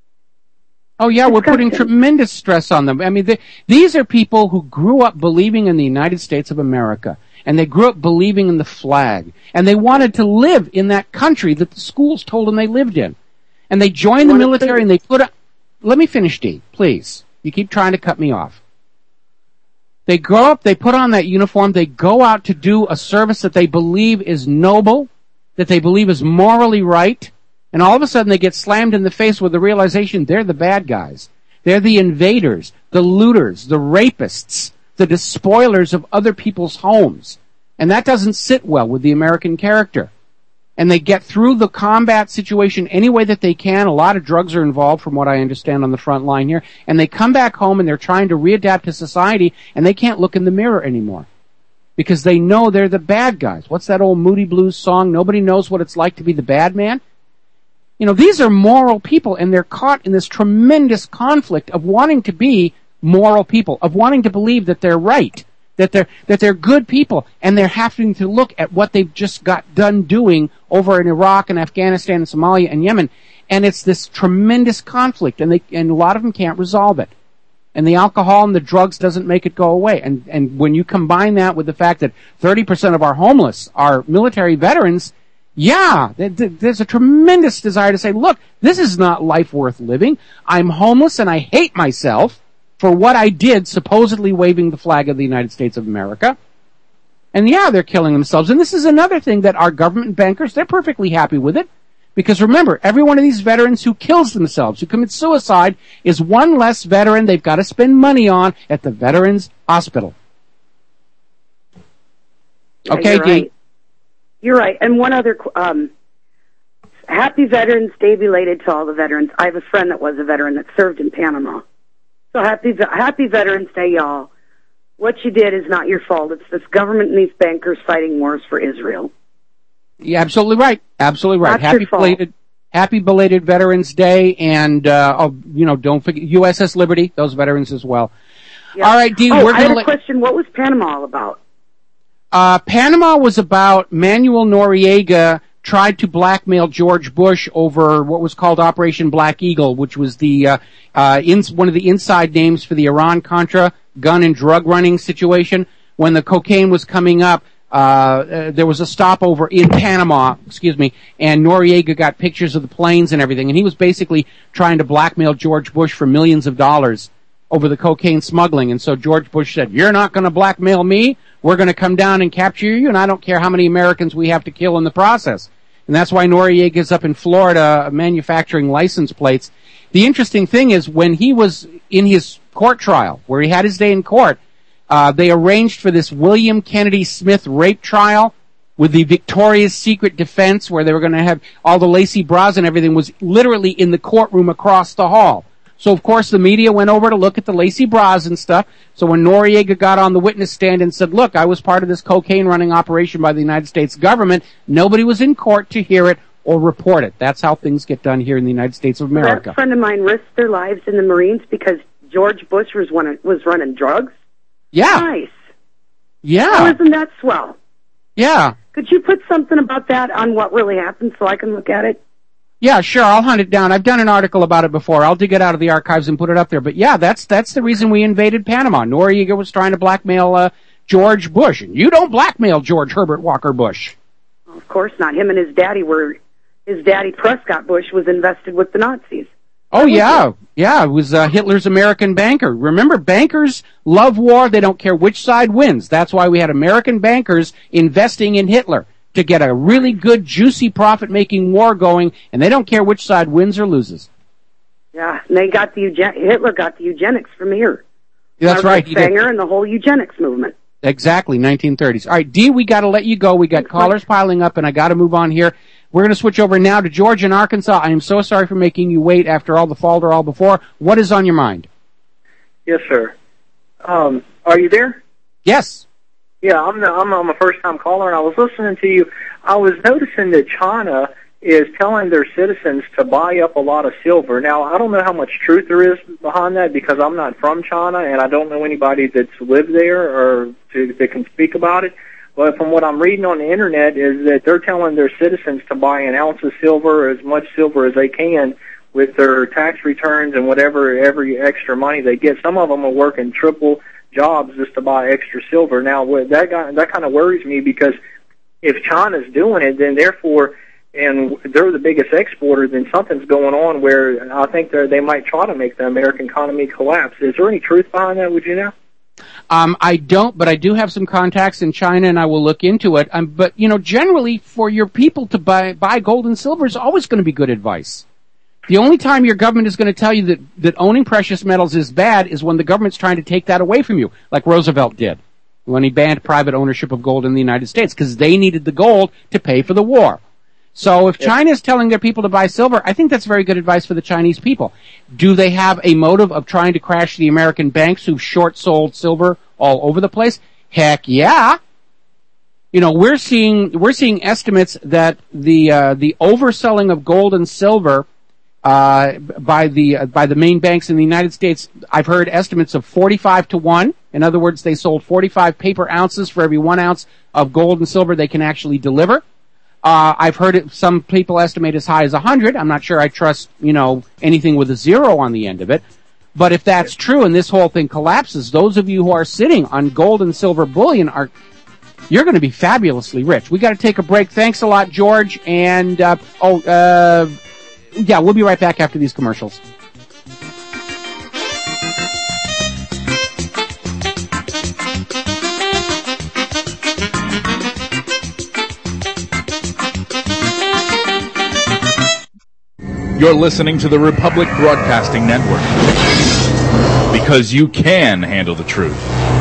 Oh yeah, we're putting Disgusting. tremendous stress on them. I mean, they, these are people who grew up believing in the United States of America, and they grew up believing in the flag, and they wanted to live in that country that the schools told them they lived in. And they joined the Wanna military, see- and they put up, let me finish, Dee, please. You keep trying to cut me off. They grow up, they put on that uniform, they go out to do a service that they believe is noble, that they believe is morally right, and all of a sudden they get slammed in the face with the realization they're the bad guys. They're the invaders, the looters, the rapists, the despoilers of other people's homes. And that doesn't sit well with the American character. And they get through the combat situation any way that they can. A lot of drugs are involved, from what I understand, on the front line here. And they come back home and they're trying to readapt to society, and they can't look in the mirror anymore. Because they know they're the bad guys. What's that old Moody Blues song? Nobody knows what it's like to be the bad man. You know, these are moral people, and they're caught in this tremendous conflict of wanting to be moral people, of wanting to believe that they're right, that they're that they're good people, and they're having to look at what they've just got done doing over in Iraq and Afghanistan and Somalia and Yemen, and it's this tremendous conflict, and they and a lot of them can't resolve it. And the alcohol and the drugs doesn't make it go away. And and when you combine that with the fact that thirty percent of our homeless are military veterans, yeah, there's a tremendous desire to say, look, this is not life worth living. I'm homeless and I hate myself for what I did, supposedly waving the flag of the United States of America. And yeah, they're killing themselves. And this is another thing that our government bankers, they're perfectly happy with it. Because remember, every one of these veterans who kills themselves, who commits suicide, is one less veteran they've got to spend money on at the Veterans Hospital. Yeah, Okay, you're Dee? right. You're right. And one other, um, happy Veterans Day belated to all the veterans. I have a friend that was a veteran that served in Panama. So happy, happy Veterans Day, y'all. What you did is not your fault. It's this government and these bankers fighting wars for Israel. Yeah, absolutely right. Absolutely right. Not your Happy fault. belated, happy belated Veterans Day, and uh, oh, you know, don't forget U S S Liberty. Those veterans as well. Yeah. All right, Dee, oh, we're I had gonna a let. question. What was Panama all about? Uh, Panama was about Manuel Noriega tried to blackmail George Bush over what was called Operation Black Eagle, which was the uh, uh, in, one of the inside names for the Iran-Contra gun and drug running situation. When the cocaine was coming up, uh, uh, there was a stopover in Panama, excuse me, and Noriega got pictures of the planes and everything, and he was basically trying to blackmail George Bush for millions of dollars over the cocaine smuggling. And so George Bush said, you're not going to blackmail me. We're going to come down and capture you, and I don't care how many Americans we have to kill in the process. And that's why Noriega's up in Florida manufacturing license plates. The interesting thing is, when he was in his court trial, where he had his day in court, uh, they arranged for this William Kennedy Smith rape trial with the Victoria's Secret defense, where they were going to have all the lacy bras and everything, was literally in the courtroom across the hall. So, of course, the media went over to look at the lacy bras and stuff. So when Noriega got on the witness stand and said, look, I was part of this cocaine running operation by the United States government, nobody was in court to hear it or report it. That's how things get done here in the United States of America. That friend of mine risked their lives in the Marines because George Bush was, one, was running drugs? Yeah. Nice. Yeah. Oh, isn't that swell? Yeah. Could you put something about that on what really happened so I can look at it? Yeah, sure. I'll hunt it down. I've done an article about it before. I'll dig it out of the archives and put it up there. But yeah, that's that's the reason we invaded Panama. Noriega was trying to blackmail uh, George Bush, and you don't blackmail George Herbert Walker Bush. Well, of course not. Him and his daddy were. His daddy Prescott Bush was invested with the Nazis. Oh yeah, yeah. It was uh, Hitler's American banker. Remember, bankers love war. They don't care which side wins. That's why we had American bankers investing in Hitler, to get a really good, juicy, profit-making war going, and they don't care which side wins or loses. Yeah, and they got the eugen- Hitler got the eugenics from here. That's Margaret right. He did. Sanger and the whole eugenics movement. Exactly, nineteen thirties. All right, Dee, we got to let you go. We got callers piling up, and I got to move on here. We're going to switch over now to George in Arkansas. I am so sorry for making you wait after all the falderall before. What is on your mind? Yes, sir. Um, are you there? Yes. Yeah, I'm the, I'm, I'm a first-time caller, and I was listening to you. I was noticing that China is telling their citizens to buy up a lot of silver. Now, I don't know how much truth there is behind that because I'm not from China, and I don't know anybody that's lived there or to, that can speak about it. But from what I'm reading on the Internet is that they're telling their citizens to buy an ounce of silver, as much silver as they can, with their tax returns and whatever, every extra money they get. Some of them are working triple jobs just to buy extra silver. Now, that got, that kind of worries me because if China's doing it, then therefore, and they're the biggest exporter, then something's going on where I think they they might try to make the American economy collapse. Is there any truth behind that, would you know? Um, I don't, but I do have some contacts in China, and I will look into it. Um, but, you know, generally, for your people to buy, buy gold and silver is always going to be good advice. The only time your government is going to tell you that, that owning precious metals is bad is when the government's trying to take that away from you, like Roosevelt did when he banned private ownership of gold in the United States, because they needed the gold to pay for the war. So if China is telling their people to buy silver, I think that's very good advice for the Chinese people. Do they have a motive of trying to crash the American banks who've short-sold silver all over the place? Heck yeah. You know, we're seeing, we're seeing estimates that the, uh, the overselling of gold and silver, uh, by the, uh, by the main banks in the United States, I've heard estimates of forty-five to one. In other words, they sold forty-five paper ounces for every one ounce of gold and silver they can actually deliver. Uh, I've heard it, some people estimate as high as one hundred. I'm not sure I trust, you know, anything with a zero on the end of it. But if that's true and this whole thing collapses, those of you who are sitting on gold and silver bullion are, you're going to be fabulously rich. We got to take a break. Thanks a lot, George. And, uh, oh, uh, yeah, we'll be right back after these commercials. You're listening to the Republic Broadcasting Network. Because you can handle the truth.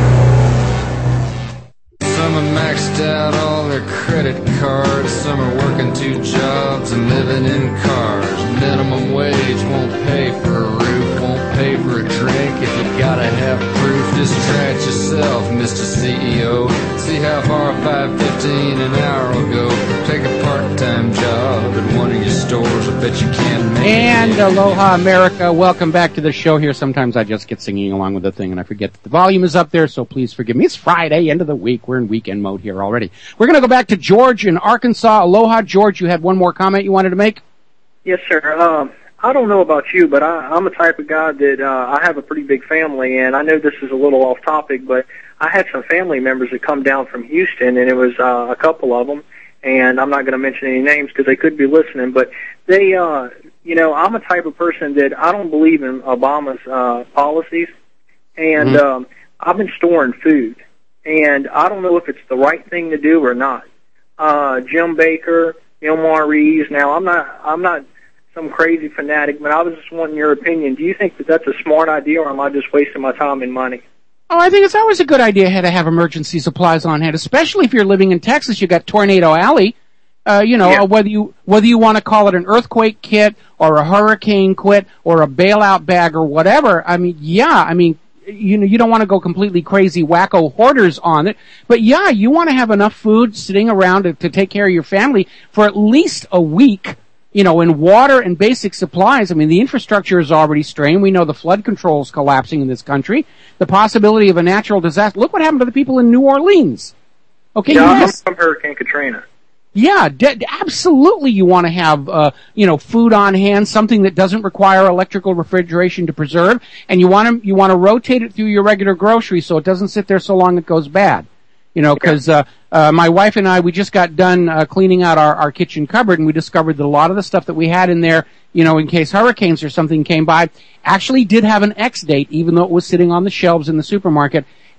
Some are maxed out all their credit cards. Some are working two jobs and living in cars. Minimum wage won't pay for a roof, won't pay for a drink. If you gotta have proof, just try it yourself, Mister C E O. See how far five fifteen an hour will go. Take a part-time job at one of your stores. I bet you can't make And it. aloha, America. Welcome back to the show here. Sometimes I just get singing along with the thing and I forget that the volume is up there, so please forgive me. It's Friday, end of the week. We're in weekend mode here already. We're going to go back to George in Arkansas. Aloha, George. You had one more comment you wanted to make? Yes, sir. Um, I don't know about you, but I, I'm the type of guy that uh, I have a pretty big family, and I know this is a little off topic, but I had some family members that come down from Houston, and it was uh, a couple of them, and I'm not going to mention any names because they could be listening, but they, uh, you know, I'm a type of person that I don't believe in Obama's uh, policies, and mm-hmm. um, I've been storing food, and I don't know if it's the right thing to do or not. Uh, Jim Baker, Elmar Reeves. Now, I'm not, I'm not some crazy fanatic, but I was just wanting your opinion. Do you think that that's a smart idea, or am I just wasting my time and money? Oh, I think it's always a good idea to have emergency supplies on hand, especially if you're living in Texas. You got Tornado Alley. Uh, you know, Yeah. whether you whether you want to call it an earthquake kit or a hurricane kit or a bailout bag or whatever. I mean, yeah, I mean, you know, you don't want to go completely crazy wacko hoarders on it, but yeah, you want to have enough food sitting around to, to take care of your family for at least a week. You know, in water and basic supplies. I mean, the infrastructure is already strained. We know the flood control is collapsing in this country. The possibility of a natural disaster. Look what happened to the people in New Orleans. Okay, Yeah, yes. I'm from Hurricane Katrina. Yeah, de- absolutely you want to have, uh, you know, food on hand, something that doesn't require electrical refrigeration to preserve, and you want to, you want to rotate it through your regular groceries so it doesn't sit there so long it goes bad. You know, because uh, uh, my wife and I, we just got done uh, cleaning out our, our kitchen cupboard, and we discovered that a lot of the stuff that we had in there, you know, in case hurricanes or something came by, actually did have an X date, even though it was sitting on the shelves in the supermarket.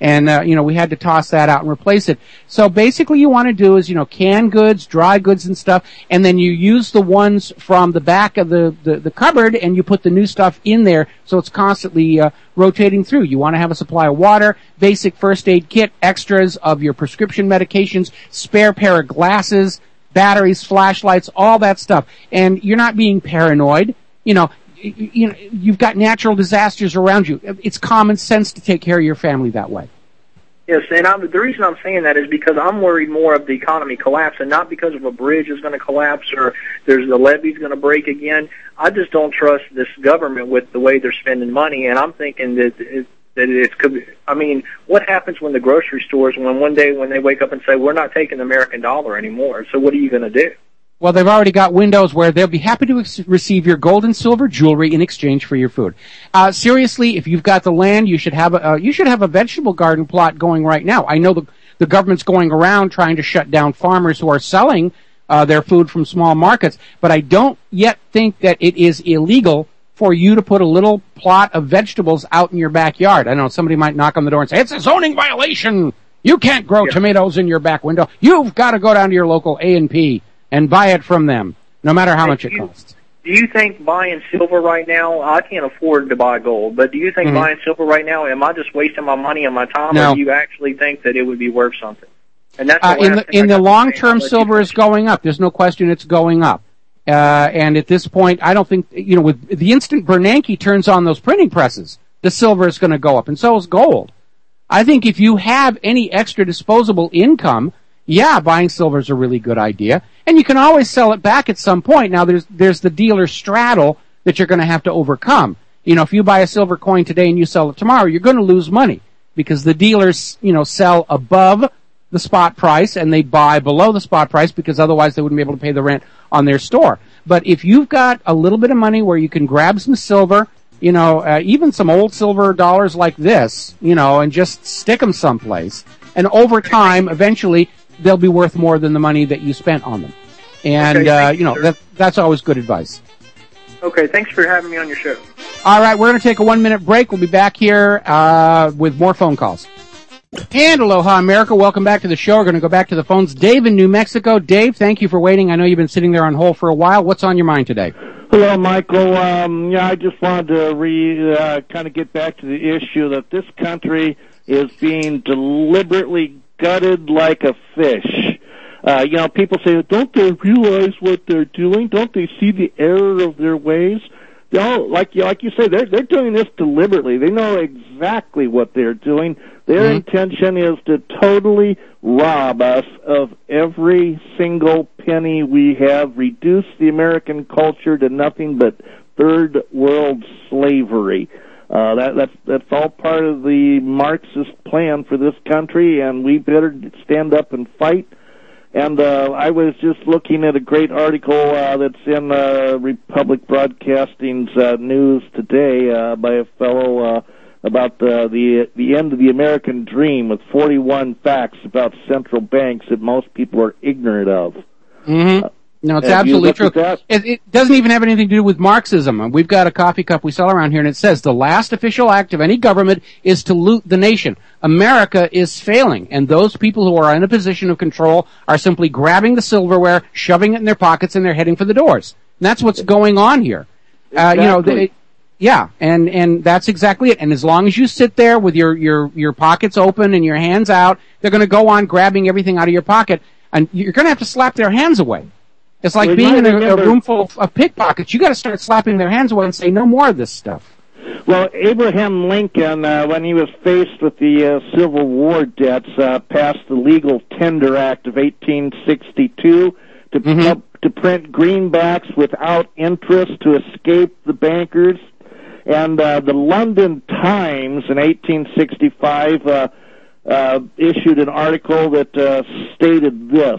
And, uh, you know, we had to toss that out and replace it. So basically you want to do is, you know, canned goods, dry goods and stuff, and then you use the ones from the back of the, the, the cupboard and you put the new stuff in there so it's constantly uh, rotating through. You want to have a supply of water, basic first aid kit, extras of your prescription medications, spare pair of glasses, batteries, flashlights, all that stuff. And you're not being paranoid. You know, you know, you've got natural disasters around you. It's common sense to take care of your family that way. Yes, and I'm, the reason I'm saying that is because I'm worried more of the economy collapsing, not because of a bridge is going to collapse or there's the levee's going to break again. I just don't trust this government with the way they're spending money, and I'm thinking that it, that it's could be, I mean, what happens when the grocery stores, when one day when they wake up and say, we're not taking the American dollar anymore, so what are you going to do? Well, they've already got windows where they'll be happy to ex- receive your gold and silver jewelry in exchange for your food. Uh, seriously, if you've got the land, you should have a, uh, you should have a vegetable garden plot going right now. I know the, the government's going around trying to shut down farmers who are selling, uh, their food from small markets, but I don't yet think that it is illegal for you to put a little plot of vegetables out in your backyard. I know somebody might knock on the door and say, it's a zoning violation. You can't grow yeah. tomatoes in your back window. You've got to go down to your local A and P and buy it from them, no matter how much it costs. Do you think buying silver right now, I can't afford to buy gold, but do you think mm-hmm. buying silver right now, am I just wasting my money and my time, no. or do you actually think that it would be worth something? And that's the uh, in the, in the long term, silver is going up. There's no question it's going up. Uh, and at this point, I don't think, you know, with the instant Bernanke turns on those printing presses, the silver is going to go up, and so is gold. I think if you have any extra disposable income, yeah, buying silver is a really good idea. And you can always sell it back at some point. Now, there's there's the dealer straddle that you're going to have to overcome. You know, if you buy a silver coin today and you sell it tomorrow, you're going to lose money because the dealers, you know, sell above the spot price and they buy below the spot price because otherwise they wouldn't be able to pay the rent on their store. But if you've got a little bit of money where you can grab some silver, you know, uh, even some old silver dollars like this, you know, and just stick them someplace, and over time, eventually, they'll be worth more than the money that you spent on them. And, okay, uh, you, you know, that, that's always good advice. Okay, thanks for having me on your show. All right, we're going to take a one-minute break. We'll be back here uh, with more phone calls. And aloha, America. Welcome back to the show. We're going to go back to the phones. Dave in New Mexico. Dave, thank you for waiting. I know you've been sitting there on hold for a while. What's on your mind today? Hello, Michael. Um, yeah, I just wanted to re, uh, kind of get back to the issue that this country is being deliberately gutted like a fish. Uh, you know, people say, don't they realize what they're doing? Don't they see the error of their ways? They all, like you, like you say, they're, they're doing this deliberately. They know exactly what they're doing. Their mm-hmm. intention is to totally rob us of every single penny we have, reduce the American culture to nothing but third world slavery. Uh, that, that's, that's all part of the Marxist plan for this country, and we better stand up and fight. And uh, I was just looking at a great article uh, that's in uh, Republic Broadcasting's uh, news today uh, by a fellow uh, about the, the the end of the American dream with forty-one facts about central banks that most people are ignorant of. Mm-hmm. Uh, No, it's absolutely true. It, it doesn't even have anything to do with Marxism. We've got a coffee cup we sell around here, and it says, the last official act of any government is to loot the nation. America is failing, and those people who are in a position of control are simply grabbing the silverware, shoving it in their pockets, and they're heading for the doors. And that's what's going on here. Exactly. Uh, you know, they, yeah, and, and that's exactly it. And as long as you sit there with your, your, your pockets open and your hands out, they're going to go on grabbing everything out of your pocket, and you're going to have to slap their hands away. It's like well, being in a, remember, a room full of, of pickpockets. You got to start slapping their hands away and say, no more of this stuff. Well, Abraham Lincoln, uh, when he was faced with the uh, Civil War debts, uh, passed the Legal Tender Act of eighteen sixty-two to, Mm-hmm. uh, to print greenbacks without interest to escape the bankers. And uh, the London Times in eighteen sixty-five uh, uh, issued an article that uh, stated this: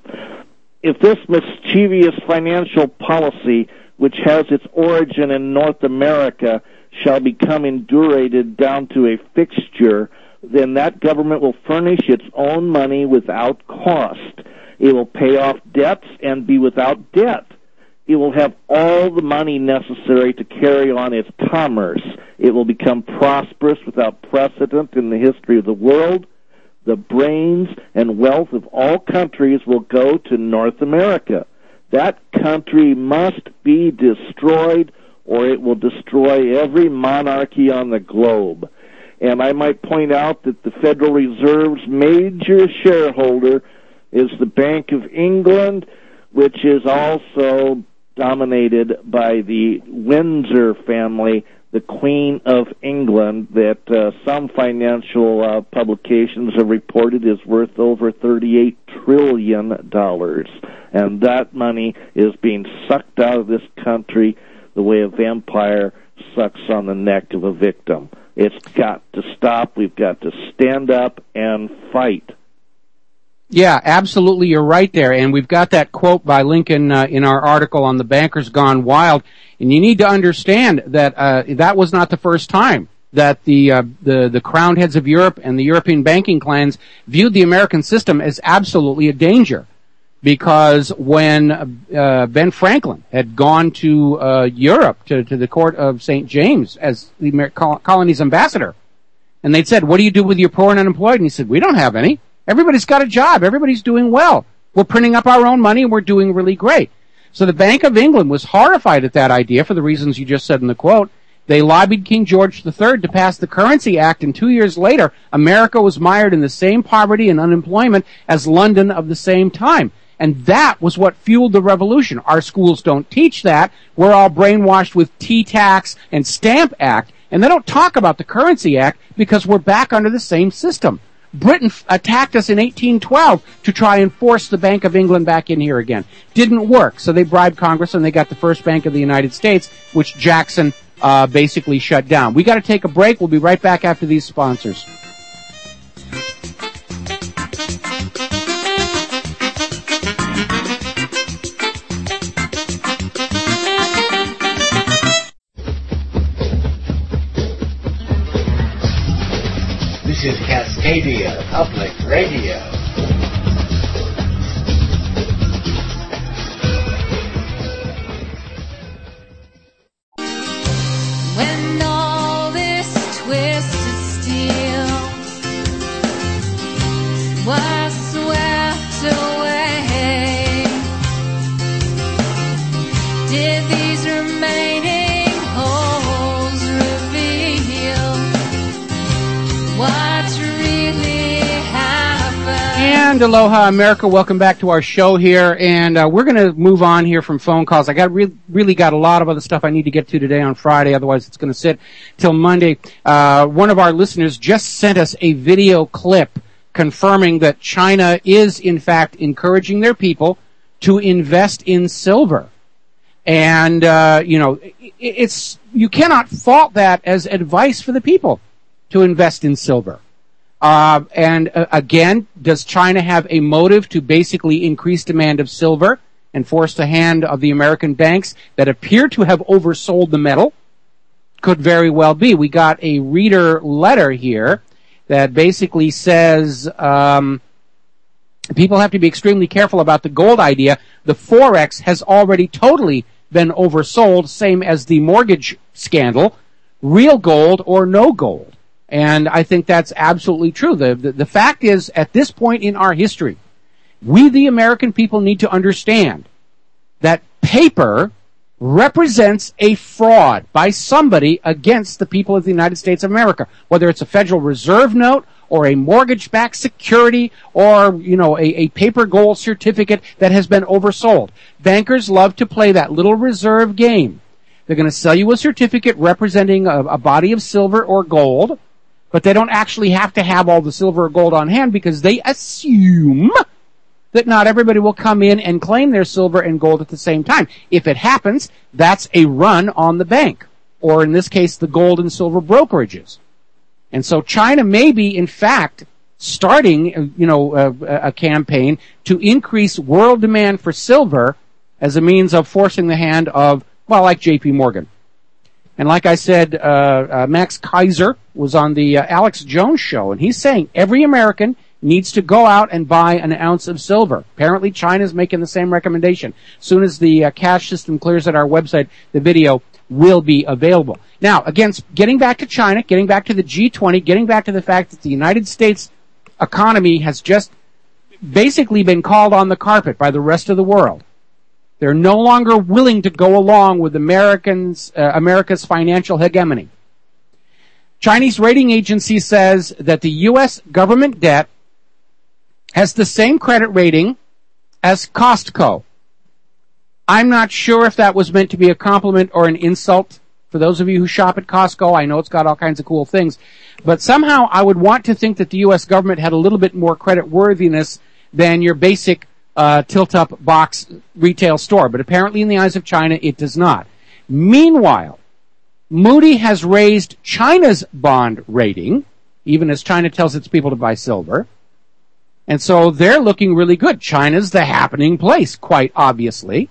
if this mischievous financial policy, which has its origin in North America, shall become indurated down to a fixture, then that government will furnish its own money without cost. It will pay off debts and be without debt. It will have all the money necessary to carry on its commerce. It It will become prosperous without precedent in the history of the world. The brains and wealth of all countries will go to North America. That country must be destroyed, or it will destroy every monarchy on the globe. And I might point out that the Federal Reserve's major shareholder is the Bank of England, which is also dominated by the Windsor family, the Queen of England, that uh, some financial uh, publications have reported is worth over thirty-eight trillion dollars. And that money is being sucked out of this country the way a vampire sucks on the neck of a victim. It's got to stop. We've got to stand up and fight. Yeah, absolutely, you're right there. And we've got that quote by Lincoln uh, in our article on the Bankers Gone Wild. And you need to understand that uh, that was not the first time that the, uh, the the crowned heads of Europe and the European banking clans viewed the American system as absolutely a danger. Because when uh, Ben Franklin had gone to uh, Europe, to, to the court of Saint James as the Amer- colony's ambassador, and they'd said, "What do you do with your poor and unemployed?" And he said, "We don't have any. Everybody's got a job. Everybody's doing well. We're printing up our own money, and we're doing really great." So the Bank of England was horrified at that idea for the reasons you just said in the quote. They lobbied King George the Third to pass the Currency Act, and two years later, America was mired in the same poverty and unemployment as London of the same time. And that was what fueled the revolution. Our schools don't teach that. We're all brainwashed with T-Tax and Stamp Act, and they don't talk about the Currency Act because we're back under the same system. Britain f- attacked us in eighteen twelve to try and force the Bank of England back in here again. Didn't work, so they bribed Congress and they got the first Bank of the United States, which Jackson uh, basically shut down. We got to take a break. We'll be right back after these sponsors. This is Cascadia Public Radio. When all this twisted steel was swept away, did these remaining holes reveal what's really happened? And aloha, America. Welcome back to our show here. And uh, we're going to move on here from phone calls. I got re- really got a lot of other stuff I need to get to today on Friday. Otherwise, it's going to sit till Monday. Uh, one of our listeners just sent us a video clip confirming that China is, in fact, encouraging their people to invest in silver. And, uh, you know, it, it's you cannot fault that as advice for the people to invest in silver. Uh, and uh, again, does China have a motive to basically increase demand of silver and force the hand of the American banks that appear to have oversold the metal? Could very well be. We got a reader letter here that basically says um, people have to be extremely careful about the gold idea. The Forex has already totally been oversold, same as the mortgage scandal, real gold or no gold. And I think that's absolutely true. The, the, the fact is, at this point in our history, we, the American people, need to understand that paper represents a fraud by somebody against the people of the United States of America, whether it's a Federal Reserve note or a mortgage-backed security or, you know, a, a paper gold certificate that has been oversold. Bankers love to play that little reserve game. They're going to sell you a certificate representing a, a body of silver or gold, but they don't actually have to have all the silver or gold on hand because they assume that not everybody will come in and claim their silver and gold at the same time. If it happens, that's a run on the bank, or in this case, the gold and silver brokerages. And so China may be, in fact, starting, you know, a, a campaign to increase world demand for silver as a means of forcing the hand of, well, like J P Morgan. And like I said, uh, uh, Max Kaiser was on the uh, Alex Jones show, and he's saying every American needs to go out and buy an ounce of silver. Apparently, China's making the same recommendation. As soon as the uh, cash system clears at our website, the video, will be available. Now, again, getting back to China, getting back to the G twenty, getting back to the fact that the United States economy has just basically been called on the carpet by the rest of the world. They're no longer willing to go along with Americans, uh, America's financial hegemony. Chinese rating agency says that the U S government debt has the same credit rating as Costco. I'm not sure if that was meant to be a compliment or an insult. For those of you who shop at Costco, I know it's got all kinds of cool things. But somehow I would want to think that the U S government had a little bit more credit worthiness than your basic uh, tilt-up box retail store. But apparently in the eyes of China, it does not. Meanwhile, Moody has raised China's bond rating, even as China tells its people to buy silver. And so they're looking really good. China's the happening place, quite obviously.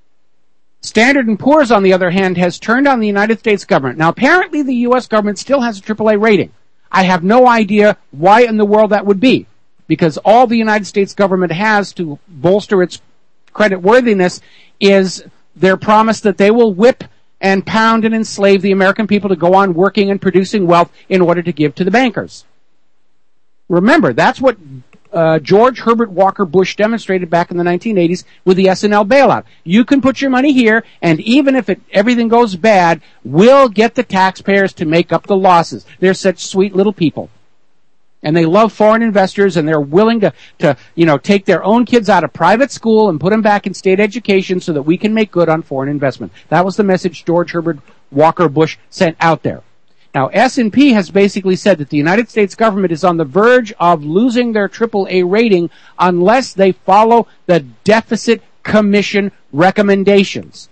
Standard and Poor's, on the other hand, has turned on the United States government. Now, apparently the U S government still has a triple A rating. I have no idea why in the world that would be, because all the United States government has to bolster its credit worthiness is their promise that they will whip and pound and enslave the American people to go on working and producing wealth in order to give to the bankers. Remember, that's what uh, George Herbert Walker Bush demonstrated back in the nineteen eighties with the S and L bailout. You can put your money here, and even if it, everything goes bad, we'll get the taxpayers to make up the losses. They're such sweet little people. And they love foreign investors, and they're willing to, to, you know, take their own kids out of private school and put them back in state education so that we can make good on foreign investment. That was the message George Herbert Walker Bush sent out there. Now, S and P has basically said that the United States government is on the verge of losing their triple A rating unless they follow the Deficit Commission recommendations.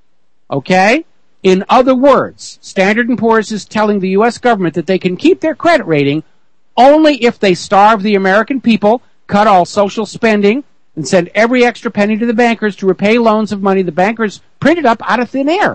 Okay? In other words, Standard and Poor's is telling the U S government that they can keep their credit rating only if they starve the American people, cut all social spending, and send every extra penny to the bankers to repay loans of money the bankers printed up out of thin air.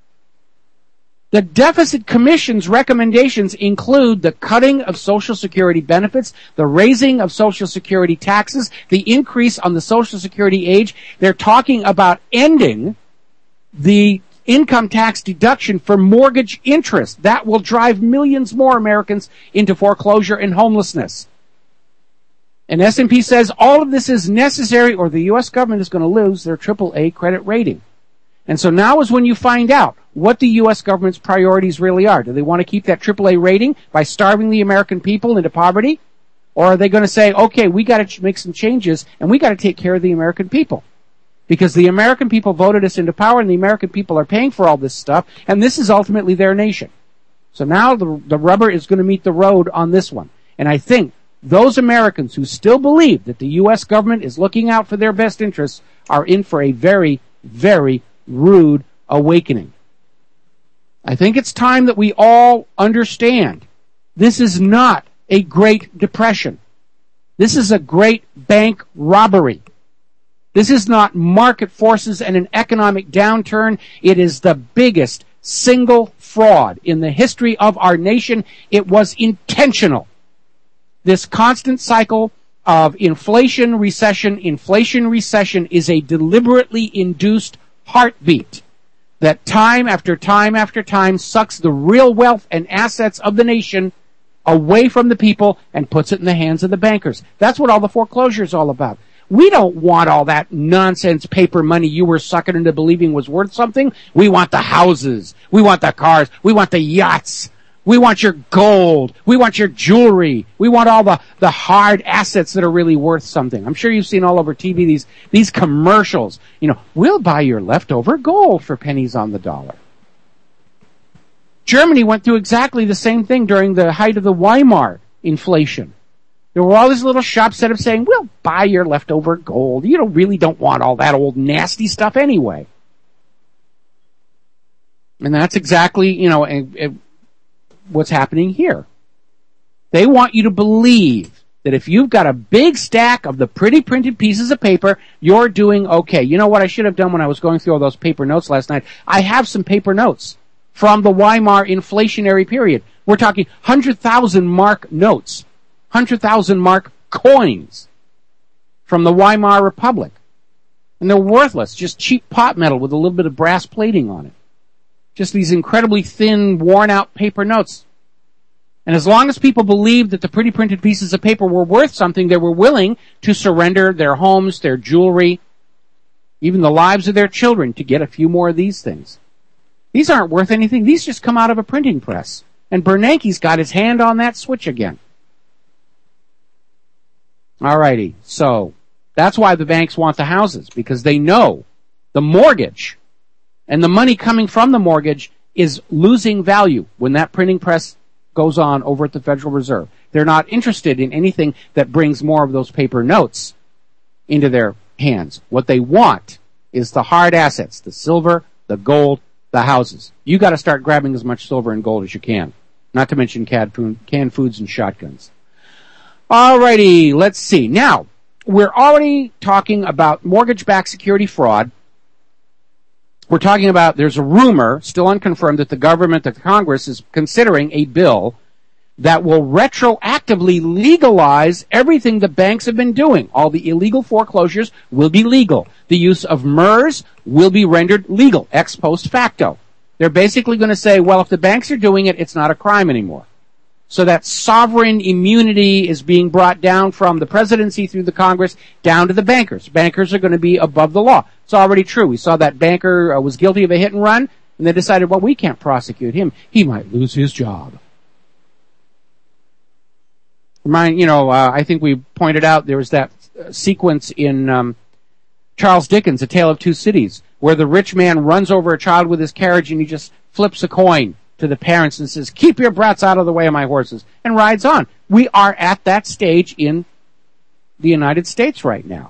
The Deficit Commission's recommendations include the cutting of Social Security benefits, the raising of Social Security taxes, the increase on the Social Security age. They're talking about ending the income tax deduction for mortgage interest. That will drive millions more Americans into foreclosure and homelessness. And S and P says all of this is necessary or the U S government is going to lose their triple A credit rating. And so now is when you find out what the U S government's priorities really are. Do they want to keep that triple A rating by starving the American people into poverty? Or are they going to say, okay, we got to make some changes and we got to take care of the American people? Because the American people voted us into power and the American people are paying for all this stuff, and this is ultimately their nation. So now the, the rubber is going to meet the road on this one. And I think those Americans who still believe that the U S government is looking out for their best interests are in for a very, very rude awakening. I think it's time that we all understand this is not a Great Depression. This is a great bank robbery. This is not market forces and an economic downturn. It is the biggest single fraud in the history of our nation. It was intentional. This constant cycle of inflation, recession, inflation, recession is a deliberately induced heartbeat that time after time after time sucks the real wealth and assets of the nation away from the people and puts it in the hands of the bankers. That's what all the foreclosure is all about. We don't want all that nonsense paper money you were sucking into believing was worth something. We want the houses. We want the cars. We want the yachts. We want your gold. We want your jewelry. We want all the, the hard assets that are really worth something. I'm sure you've seen all over T V these, these commercials. You know, we'll buy your leftover gold for pennies on the dollar. Germany went through exactly the same thing during the height of the Weimar inflation. There were all these little shops set up saying, we'll buy your leftover gold. You don't really don't want all that old nasty stuff anyway. And that's exactly, you know, a, a, what's happening here. They want you to believe that if you've got a big stack of the pretty printed pieces of paper, you're doing okay. You know what I should have done when I was going through all those paper notes last night? I have some paper notes from the Weimar inflationary period. We're talking one hundred thousand mark notes. one hundred thousand mark coins from the Weimar Republic. And they're worthless, just cheap pot metal with a little bit of brass plating on it. Just these incredibly thin, worn-out paper notes. And as long as people believed that the pretty printed pieces of paper were worth something, they were willing to surrender their homes, their jewelry, even the lives of their children to get a few more of these things. These aren't worth anything. These just come out of a printing press. And Bernanke's got his hand on that switch again. Alrighty, so that's why the banks want the houses, because they know the mortgage and the money coming from the mortgage is losing value when that printing press goes on over at the Federal Reserve. They're not interested in anything that brings more of those paper notes into their hands. What they want is the hard assets, the silver, the gold, the houses. You got to start grabbing as much silver and gold as you can, not to mention canned foods and shotguns. Alrighty, let's see. Now, we're already talking about mortgage-backed security fraud. We're talking about, there's a rumor, still unconfirmed, that the government, that the Congress is considering a bill that will retroactively legalize everything the banks have been doing. All the illegal foreclosures will be legal. The use of M E R S will be rendered legal, ex post facto. They're basically going to say, well, if the banks are doing it, it's not a crime anymore. So that sovereign immunity is being brought down from the presidency through the Congress down to the bankers. Bankers are going to be above the law. It's already true. We saw that banker uh, was guilty of a hit and run, and they decided, well, we can't prosecute him. He might lose his job. Remind, you know, uh, I think we pointed out there was that uh, sequence in um, Charles Dickens, A Tale of Two Cities, where the rich man runs over a child with his carriage and he just flips a coin to the parents and says, keep your brats out of the way of my horses, and rides on. We are at that stage in the United States right now.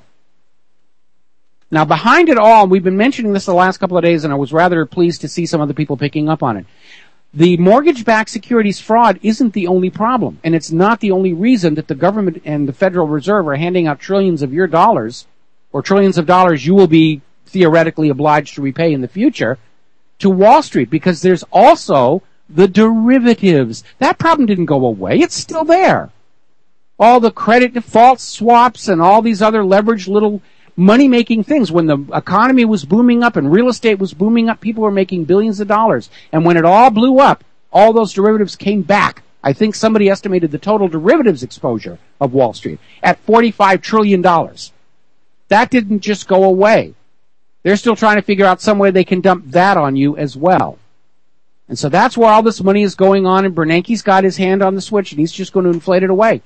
Now, behind it all, we've been mentioning this the last couple of days, and I was rather pleased to see some of the people picking up on it. The mortgage-backed securities fraud isn't the only problem, and it's not the only reason that the government and the Federal Reserve are handing out trillions of your dollars, or trillions of dollars you will be theoretically obliged to repay in the future, to Wall Street, because there's also the derivatives. That problem didn't go away. It's still there. All the credit default swaps and all these other leveraged little money-making things. When the economy was booming up and real estate was booming up, people were making billions of dollars. And when it all blew up, all those derivatives came back. I think somebody estimated the total derivatives exposure of Wall Street at forty-five trillion dollars. That didn't just go away. They're still trying to figure out some way they can dump that on you as well. And so that's where all this money is going on, and Bernanke's got his hand on the switch, and he's just going to inflate it away.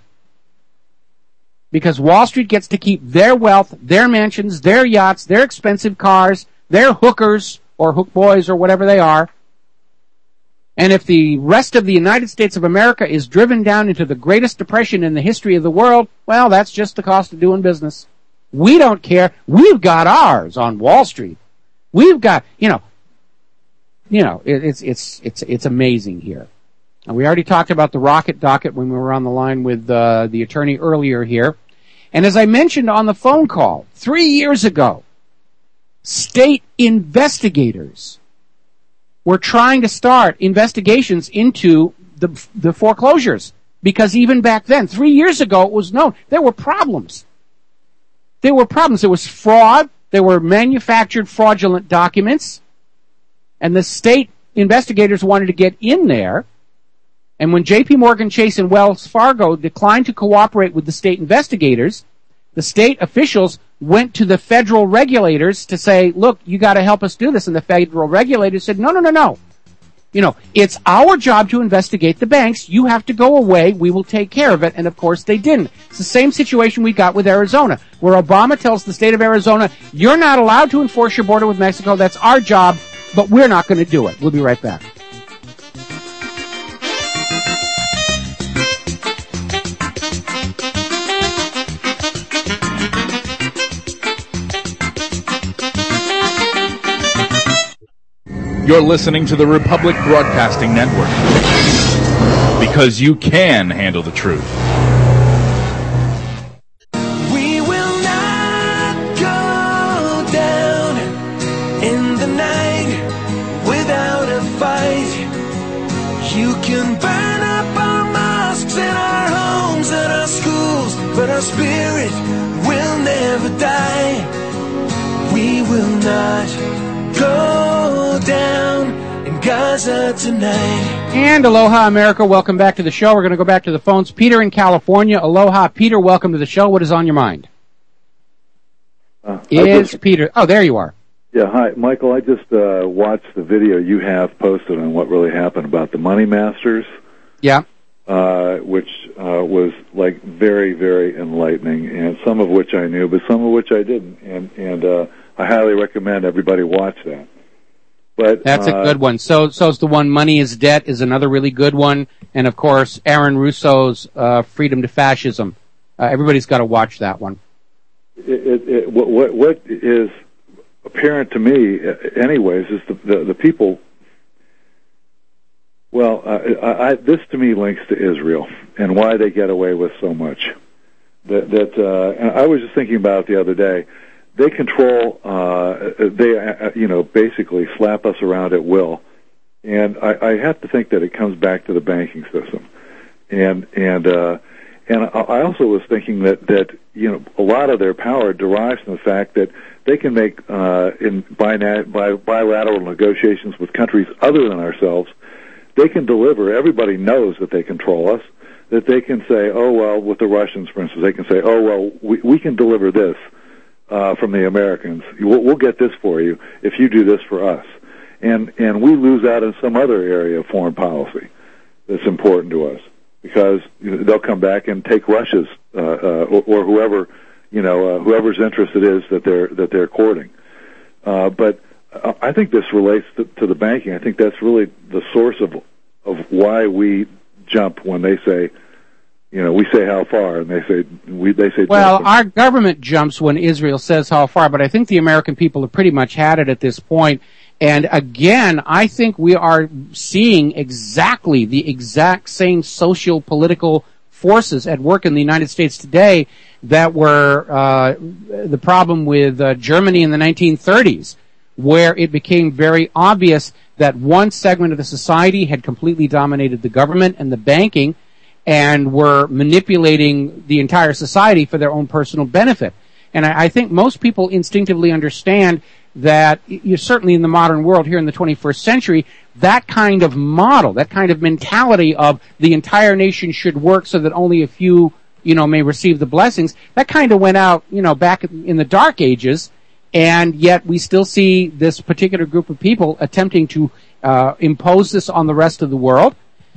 Because Wall Street gets to keep their wealth, their mansions, their yachts, their expensive cars, their hookers, or hook boys, or whatever they are. And if the rest of the United States of America is driven down into the greatest depression in the history of the world, well, that's just the cost of doing business. We don't care. We've got ours on Wall Street. We've got, you know, you know, it, it's it's it's it's amazing here. And we already talked about the rocket docket when we were on the line with uh, the attorney earlier here. And as I mentioned on the phone call, three years ago, state investigators were trying to start investigations into the the foreclosures, because even back then, three years ago, it was known there were problems. There were problems. There was fraud. There were manufactured fraudulent documents. And the state investigators wanted to get in there. And when J P Morgan Chase and Wells Fargo declined to cooperate with the state investigators, the state officials went to the federal regulators to say, look, you got to help us do this. And the federal regulators said, no, no, no, no. You know, it's our job to investigate the banks. You have to go away. We will take care of it. And of course they didn't. It's the same situation we got with Arizona, where Obama tells the state of Arizona, you're not allowed to enforce your border with Mexico. That's our job, but we're not going to do it. We'll be right back. You're listening to the Republic Broadcasting Network, because you can handle the truth. We will not go down in the night without a fight. You can burn up our mosques and our homes and our schools, but our spirit will never die. We will not go down, and God Gaza tonight. And aloha, America. Welcome back to the show. We're going to go back to the phones. Peter in California. Aloha, Peter. Welcome to the show. What is on your mind? Uh, is just, Peter. Oh, there you are. Yeah, hi, Michael. I just uh, watched the video you have posted on what really happened about the Money Masters. Yeah. Uh, which uh, was like very, very enlightening, and some of which I knew, but some of which I didn't. And and uh, I highly recommend everybody watch that. But that's uh, a good one. So, so's the one "Money is Debt" is another really good one, and of course, Aaron Russo's uh, "Freedom to Fascism." Uh, everybody's got to watch that one. It, it, it, what, what what is apparent to me, anyways, is the the, the people. Well, uh, I, I, this to me links to Israel and why they get away with so much. That, that uh, and I was just thinking about it the other day. They control, uh, they uh, you know, basically slap us around at will, and I, I have to think that it comes back to the banking system, and and uh, and I also was thinking that that you know a lot of their power derives from the fact that they can make uh, in binat- bi- bilateral negotiations with countries other than ourselves. They can deliver. Everybody knows that they control us, that they can say, oh, well, with the Russians, for instance, they can say, oh, well, we, we can deliver this uh, from the Americans. We'll, we'll get this for you if you do this for us. And and we lose out in some other area of foreign policy that's important to us because you know, they'll come back and take Russia's uh, uh, or, or whoever, you know, uh, whoever's interest it is that they're, that they're courting. Uh, but I think this relates to, to the banking. I think that's really the source of of why we jump when they say, you know, we say how far, and they say we they say. Well, jump. our government jumps when Israel says how far, but I think the American people have pretty much had it at this point. And again, I think we are seeing exactly the exact same socio-political forces at work in the United States today that were uh, the problem with uh, Germany in the nineteen thirties. Where it became very obvious that one segment of the society had completely dominated the government and the banking and were manipulating the entire society for their own personal benefit. And I, I think most people instinctively understand that you're certainly in the modern world here in the twenty-first century, that kind of model, that kind of mentality of the entire nation should work so that only a few, you know, may receive the blessings, that kind of went out, you know, back in the dark ages. And yet we still see this particular group of people attempting to uh, impose this on the rest of the world.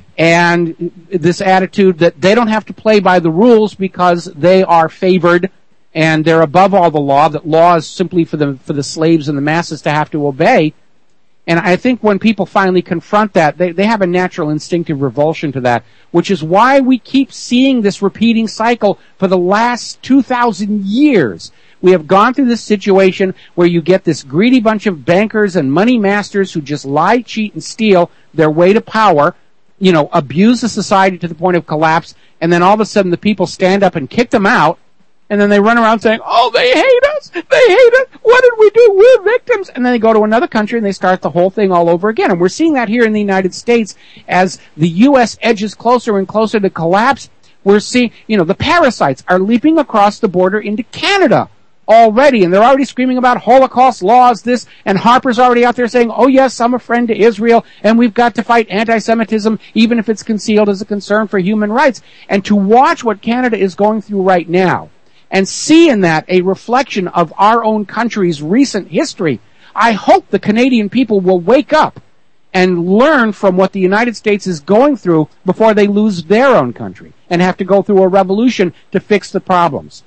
And this attitude that they don't have to play by the rules because they are favored and they're above all the law, that law is simply for the, for the slaves and the masses to have to obey. And I think when people finally confront that, they, they have a natural instinctive revulsion to that, which is why we keep seeing this repeating cycle for the last two thousand years. We have gone through this situation where you get this greedy bunch of bankers and money masters who just lie, cheat, and steal their way to power, you know, abuse the society to the point of collapse, and then all of a sudden the people stand up and kick them out, and then they run around saying, oh, they hate us, they hate us, what did we do, we're victims, and then they go to another country and they start the whole thing all over again. And we're seeing that here in the United States as the U S edges closer and closer to collapse. We're seeing, you know, the parasites are leaping across the border into Canada already, and they're already screaming about Holocaust laws, this, and Harper's already out there saying, oh yes, I'm a friend to Israel, and we've got to fight anti-Semitism, even if it's concealed as a concern for human rights. And to watch what Canada is going through right now, and see in that a reflection of our own country's recent history, I hope the Canadian people will wake up and learn from what the United States is going through before they lose their own country, and have to go through a revolution to fix the problems.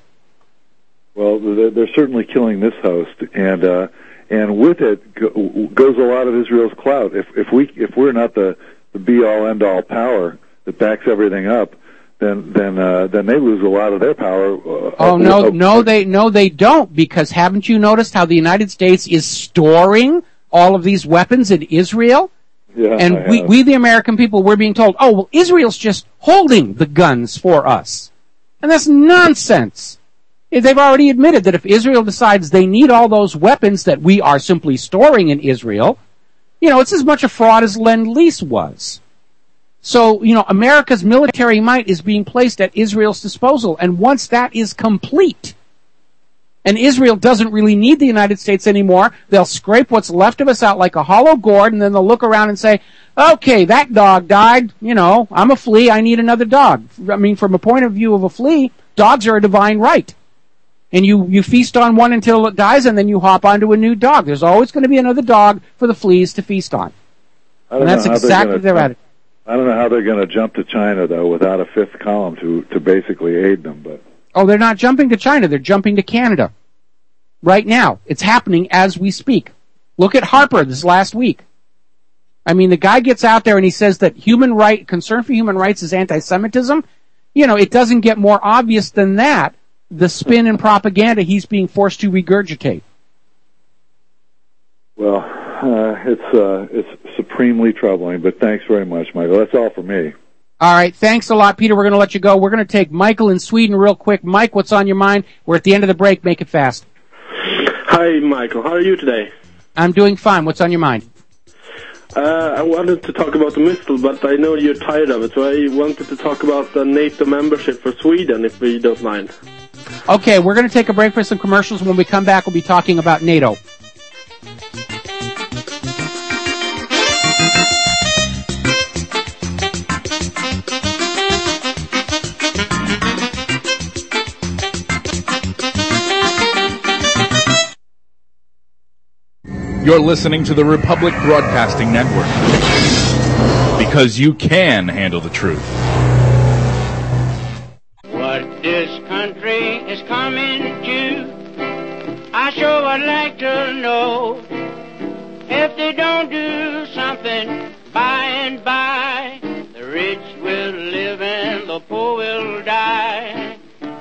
Well, they're certainly killing this host, and uh, and with it goes a lot of Israel's clout. If if we if we're not the, the be all end all power that backs everything up, then then uh, then they lose a lot of their power. Uh, oh no, no, they no they don't, because haven't you noticed how the United States is storing all of these weapons in Israel? Yeah, and we we the American people, we're being told, oh well, Israel's just holding the guns for us, and that's nonsense. They've already admitted that if Israel decides they need all those weapons that we are simply storing in Israel, you know, it's as much a fraud as Lend-Lease was. So, you know, America's military might is being placed at Israel's disposal, and once that is complete, and Israel doesn't really need the United States anymore, they'll scrape what's left of us out like a hollow gourd, and then they'll look around and say, okay, that dog died. You know, I'm a flea. I need another dog. I mean, from a point of view of a flea, dogs are a divine right. And you, you feast on one until it dies, and then you hop onto a new dog. There's always going to be another dog for the fleas to feast on. I don't And that's know how exactly they're their gonna, attitude. I don't know how they're going to jump to China, though, without a fifth column to, to basically aid them. But Oh, they're not jumping to China. They're jumping to Canada. Right now. It's happening as we speak. Look at Harper this last week. I mean, the guy gets out there and he says that human right, concern for human rights is anti-Semitism. You know, it doesn't get more obvious than that, the spin and propaganda he's being forced to regurgitate. Well, uh, it's uh, it's supremely troubling, but thanks very much, Michael. That's all for me. All right, thanks a lot, Peter. We're going to let you go. We're going to take Michael in Sweden real quick. Mike, what's on your mind? We're at the end of the break. Make it fast. Hi, Michael. How are you today? I'm doing fine. What's on your mind? Uh, I wanted to talk about the missile, but I know you're tired of it, so I wanted to talk about the NATO membership for Sweden, if you don't mind. Okay, we're going to take a break for some commercials. When we come back, we'll be talking about NATO. You're listening to the Republic Broadcasting Network. Because you can handle the truth. What this country is coming to, I sure would like to know. If they don't do something by and by, the rich will live and the poor will die.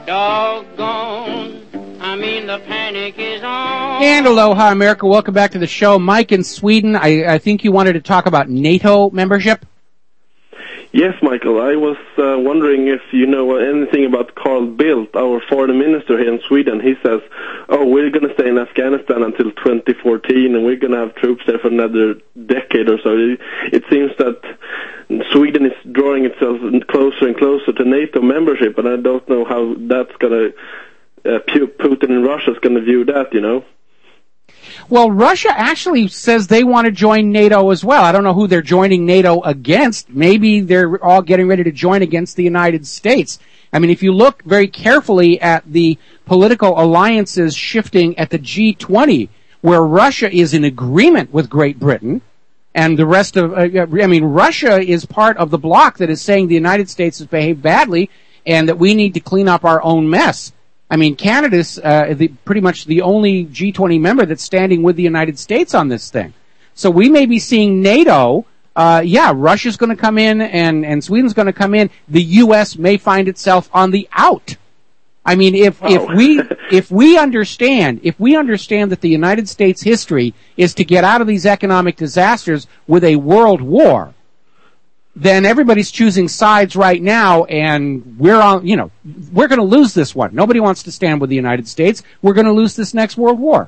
Doggone. I mean, the panic is on. And aloha, America. Welcome back to the show. Mike in Sweden, I, I think you wanted to talk about NATO membership? Yes, Michael. I was uh, wondering if you know anything about Carl Bildt, our foreign minister here in Sweden. He says, oh, we're going to stay in Afghanistan until twenty fourteen, and we're going to have troops there for another decade or so. It, it seems that Sweden is drawing itself closer and closer to NATO membership, and I don't know how that's going to... Uh, Putin and Russia is going to view that, you know? Well, Russia actually says they want to join NATO as well. I don't know who they're joining NATO against. Maybe they're all getting ready to join against the United States. I mean, if you look very carefully at the political alliances shifting at the G twenty, where Russia is in agreement with Great Britain, and the rest of, uh, I mean, Russia is part of the bloc that is saying the United States has behaved badly and that we need to clean up our own mess. I mean, Canada's uh, the, pretty much the only G twenty member that's standing with the United States on this thing. So we may be seeing NATO, uh, yeah, Russia's going to come in and, and Sweden's going to come in. The U S may find itself on the out. I mean, if, oh. if we, if we understand, if we understand that the United States history is to get out of these economic disasters with a world war, then everybody's choosing sides right now, and we're on, you know, we're going to lose this one. Nobody wants to stand with the United States. We're going to lose this next world war.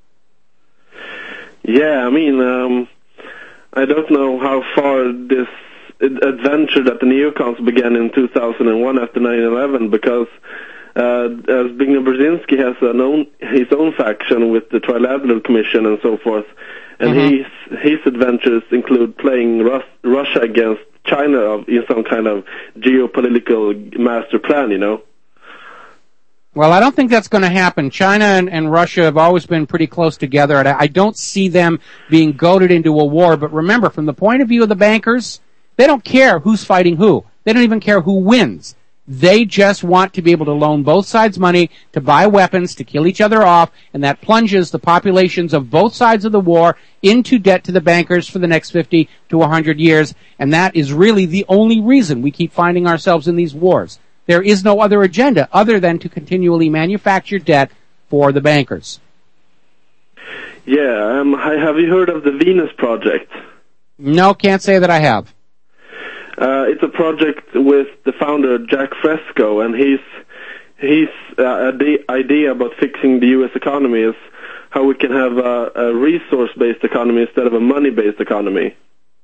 Yeah, I mean, um, I don't know how far this adventure that the neocons began in two thousand one after nine eleven, because uh, as Zbigniew Brzezinski has an own, his own faction with the Trilateral Commission and so forth, and mm-hmm. his his adventures include playing Rus- Russia against China in some kind of geopolitical master plan, you know? Well, I don't think that's going to happen. China and, and Russia have always been pretty close together, and I, I don't see them being goaded into a war. But remember, from the point of view of the bankers, they don't care who's fighting who. They don't even care who wins. They just want to be able to loan both sides money to buy weapons, to kill each other off, and that plunges the populations of both sides of the war into debt to the bankers for the next fifty to one hundred years, and that is really the only reason we keep finding ourselves in these wars. There is no other agenda other than to continually manufacture debt for the bankers. Yeah, um, have you heard of the Venus Project? No, can't say that I have. Uh, it's a project with the founder, Jack Fresco, and his his uh, idea about fixing the U S economy is how we can have a, a resource-based economy instead of a money-based economy.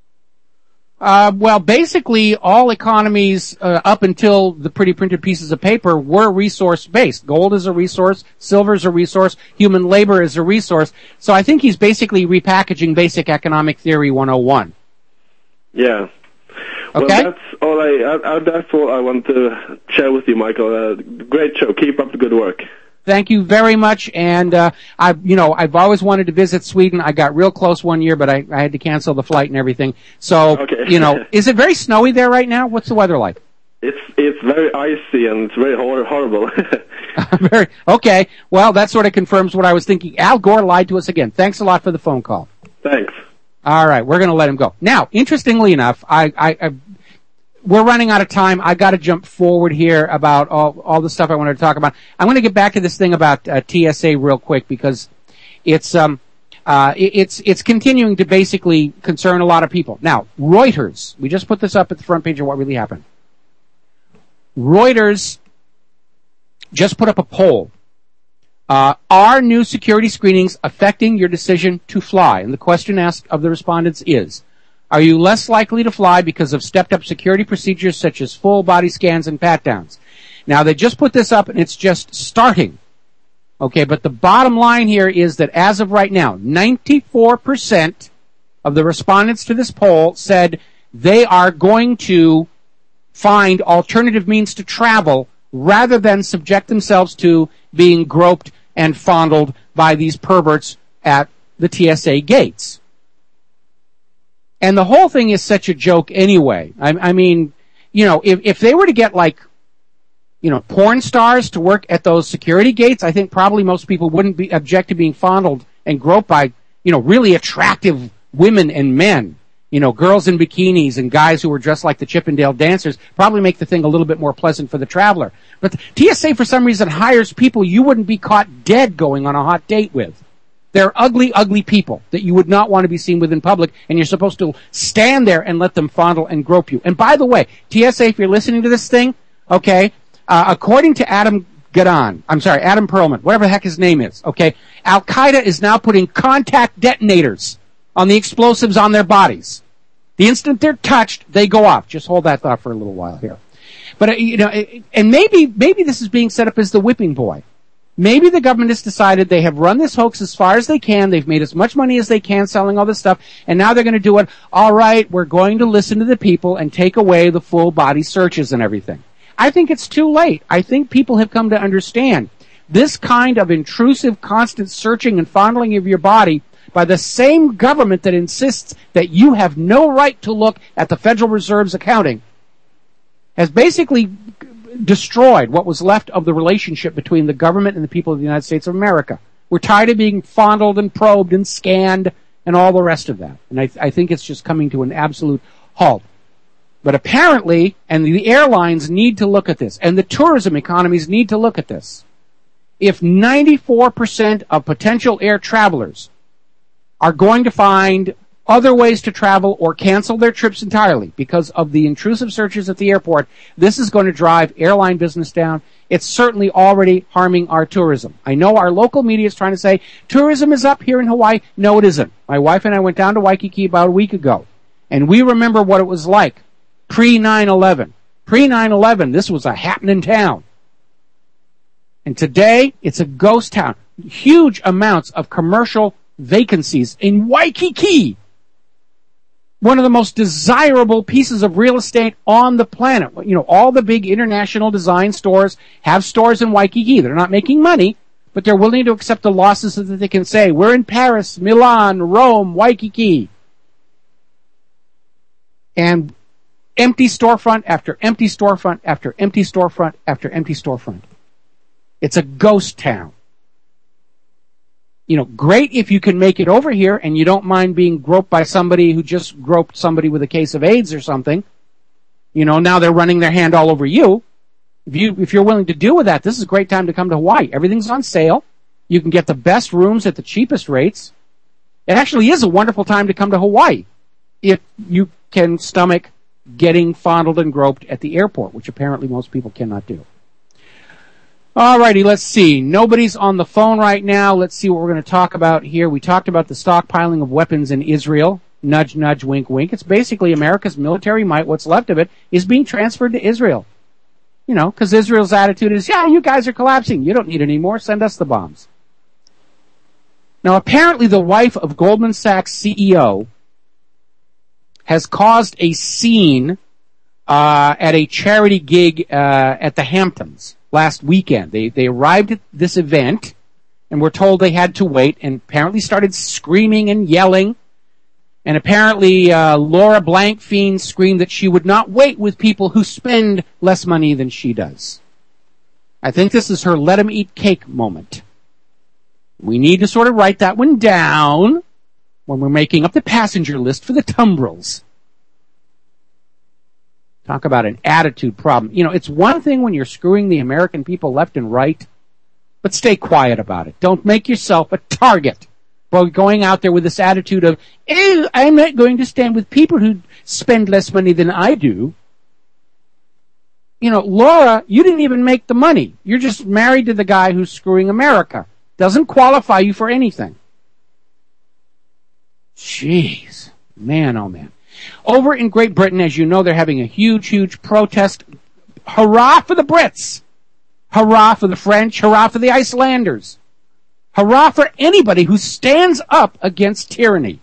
Uh, well, basically, all economies uh, up until the pretty printed pieces of paper were resource-based. Gold is a resource, silver is a resource, human labor is a resource. So I think he's basically repackaging basic economic theory one oh one. Yeah. Well, Okay. that's all I, I, I. That's all I want to share with you, Michael. Uh, great show. Keep up the good work. Thank you very much. And uh, I, you know, I've always wanted to visit Sweden. I got real close one year, but I, I had to cancel the flight and everything. So, Okay. you know, is it very snowy there right now? What's the weather like? It's it's very icy and it's very hor- horrible. Very okay. Well, that sort of confirms what I was thinking. Al Gore lied to us again. Thanks a lot for the phone call. Thanks. All right, we're going to let him go. Now, interestingly enough, I, I, I we're running out of time. I got to jump forward here about all all the stuff I wanted to talk about. I'm going to get back to this thing about uh, T S A real quick because it's um uh it, it's it's continuing to basically concern a lot of people. Now, Reuters. We just put this up at the front page of what really happened. Reuters just put up a poll. Uh, are new security screenings affecting your decision to fly? And the question asked of the respondents is, are you less likely to fly because of stepped-up security procedures such as full body scans and pat-downs? Now, they just put this up and it's just starting. Okay, but the bottom line here is that as of right now, ninety-four percent of the respondents to this poll said they are going to find alternative means to travel rather than subject themselves to being groped and fondled by these perverts at the T S A gates. And the whole thing is such a joke anyway. I, I mean, you know, if, if they were to get like, you know, porn stars to work at those security gates, I think probably most people wouldn't be object to being fondled and groped by, you know, really attractive women and men. You know, girls in bikinis and guys who were dressed like the Chippendale dancers probably make the thing a little bit more pleasant for the traveler. But the T S A, for some reason, hires people you wouldn't be caught dead going on a hot date with. They're ugly, ugly people that you would not want to be seen with in public, and you're supposed to stand there and let them fondle and grope you. And by the way, T S A, if you're listening to this thing, okay, uh, according to Adam Gadon, I'm sorry, Adam Perlman, whatever the heck his name is, okay, Al-Qaeda is now putting contact detonators on the explosives on their bodies. The instant they're touched, they go off. Just hold that thought for a little while here. But, uh, you know, and maybe, maybe this is being set up as the whipping boy. Maybe the government has decided they have run this hoax as far as they can. They've made as much money as they can selling all this stuff. And now they're going to do it. All right, we're going to listen to the people and take away the full body searches and everything. I think it's too late. I think people have come to understand this kind of intrusive, constant searching and fondling of your body by the same government that insists that you have no right to look at the Federal Reserve's accounting has basically destroyed what was left of the relationship between the government and the people of the United States of America. We're tired of being fondled and probed and scanned and all the rest of that. And I, th- I think it's just coming to an absolute halt. But apparently, and the airlines need to look at this, and the tourism economies need to look at this. If ninety-four percent of potential air travelers are going to find other ways to travel or cancel their trips entirely because of the intrusive searches at the airport, this is going to drive airline business down. It's certainly already harming our tourism. I know our local media is trying to say tourism is up here in Hawaii. No, it isn't. My wife and I went down to Waikiki about a week ago, and we remember what it was like pre nine eleven. pre nine eleven, this was a happening town. And today, it's a ghost town. Huge amounts of commercial vacancies in Waikiki. One of the most desirable pieces of real estate on the planet. You know, all the big international design stores have stores in Waikiki. They're not making money, but they're willing to accept the losses so that they can say, we're in Paris, Milan, Rome, Waikiki. And empty storefront after empty storefront after empty storefront after empty storefront. It's a ghost town. You know, great if you can make it over here and you don't mind being groped by somebody who just groped somebody with a case of AIDS or something. You know, now they're running their hand all over you. If you, if you're willing to deal with that, this is a great time to come to Hawaii. Everything's on sale. You can get the best rooms at the cheapest rates. It actually is a wonderful time to come to Hawaii if you can stomach getting fondled and groped at the airport, which apparently most people cannot do. Alrighty, let's see. Nobody's on the phone right now. Let's see what we're going to talk about here. We talked about the stockpiling of weapons in Israel. Nudge, nudge, wink, wink. It's basically America's military might, what's left of it, is being transferred to Israel. You know, because Israel's attitude is, yeah, you guys are collapsing. You don't need any more. Send us the bombs. Now, apparently the wife of Goldman Sachs C E O has caused a scene uh, at a charity gig uh, at the Hamptons last weekend. They they arrived at this event and were told they had to wait, and apparently started screaming and yelling. And apparently uh, Laura Blankfein screamed that she would not wait with people who spend less money than she does. I think this is her let 'em eat cake moment. We need to sort of write that one down when we're making up the passenger list for the tumbrils. Talk about an attitude problem. You know, it's one thing when you're screwing the American people left and right, but stay quiet about it. Don't make yourself a target for going out there with this attitude of, eh, I'm not going to stand with people who spend less money than I do. You know, Laura, you didn't even make the money. You're just married to the guy who's screwing America. Doesn't qualify you for anything. Jeez. Man, oh man. Over in Great Britain, as you know, they're having a huge, huge protest. Hurrah for the Brits. Hurrah for the French. Hurrah for the Icelanders. Hurrah for anybody who stands up against tyranny.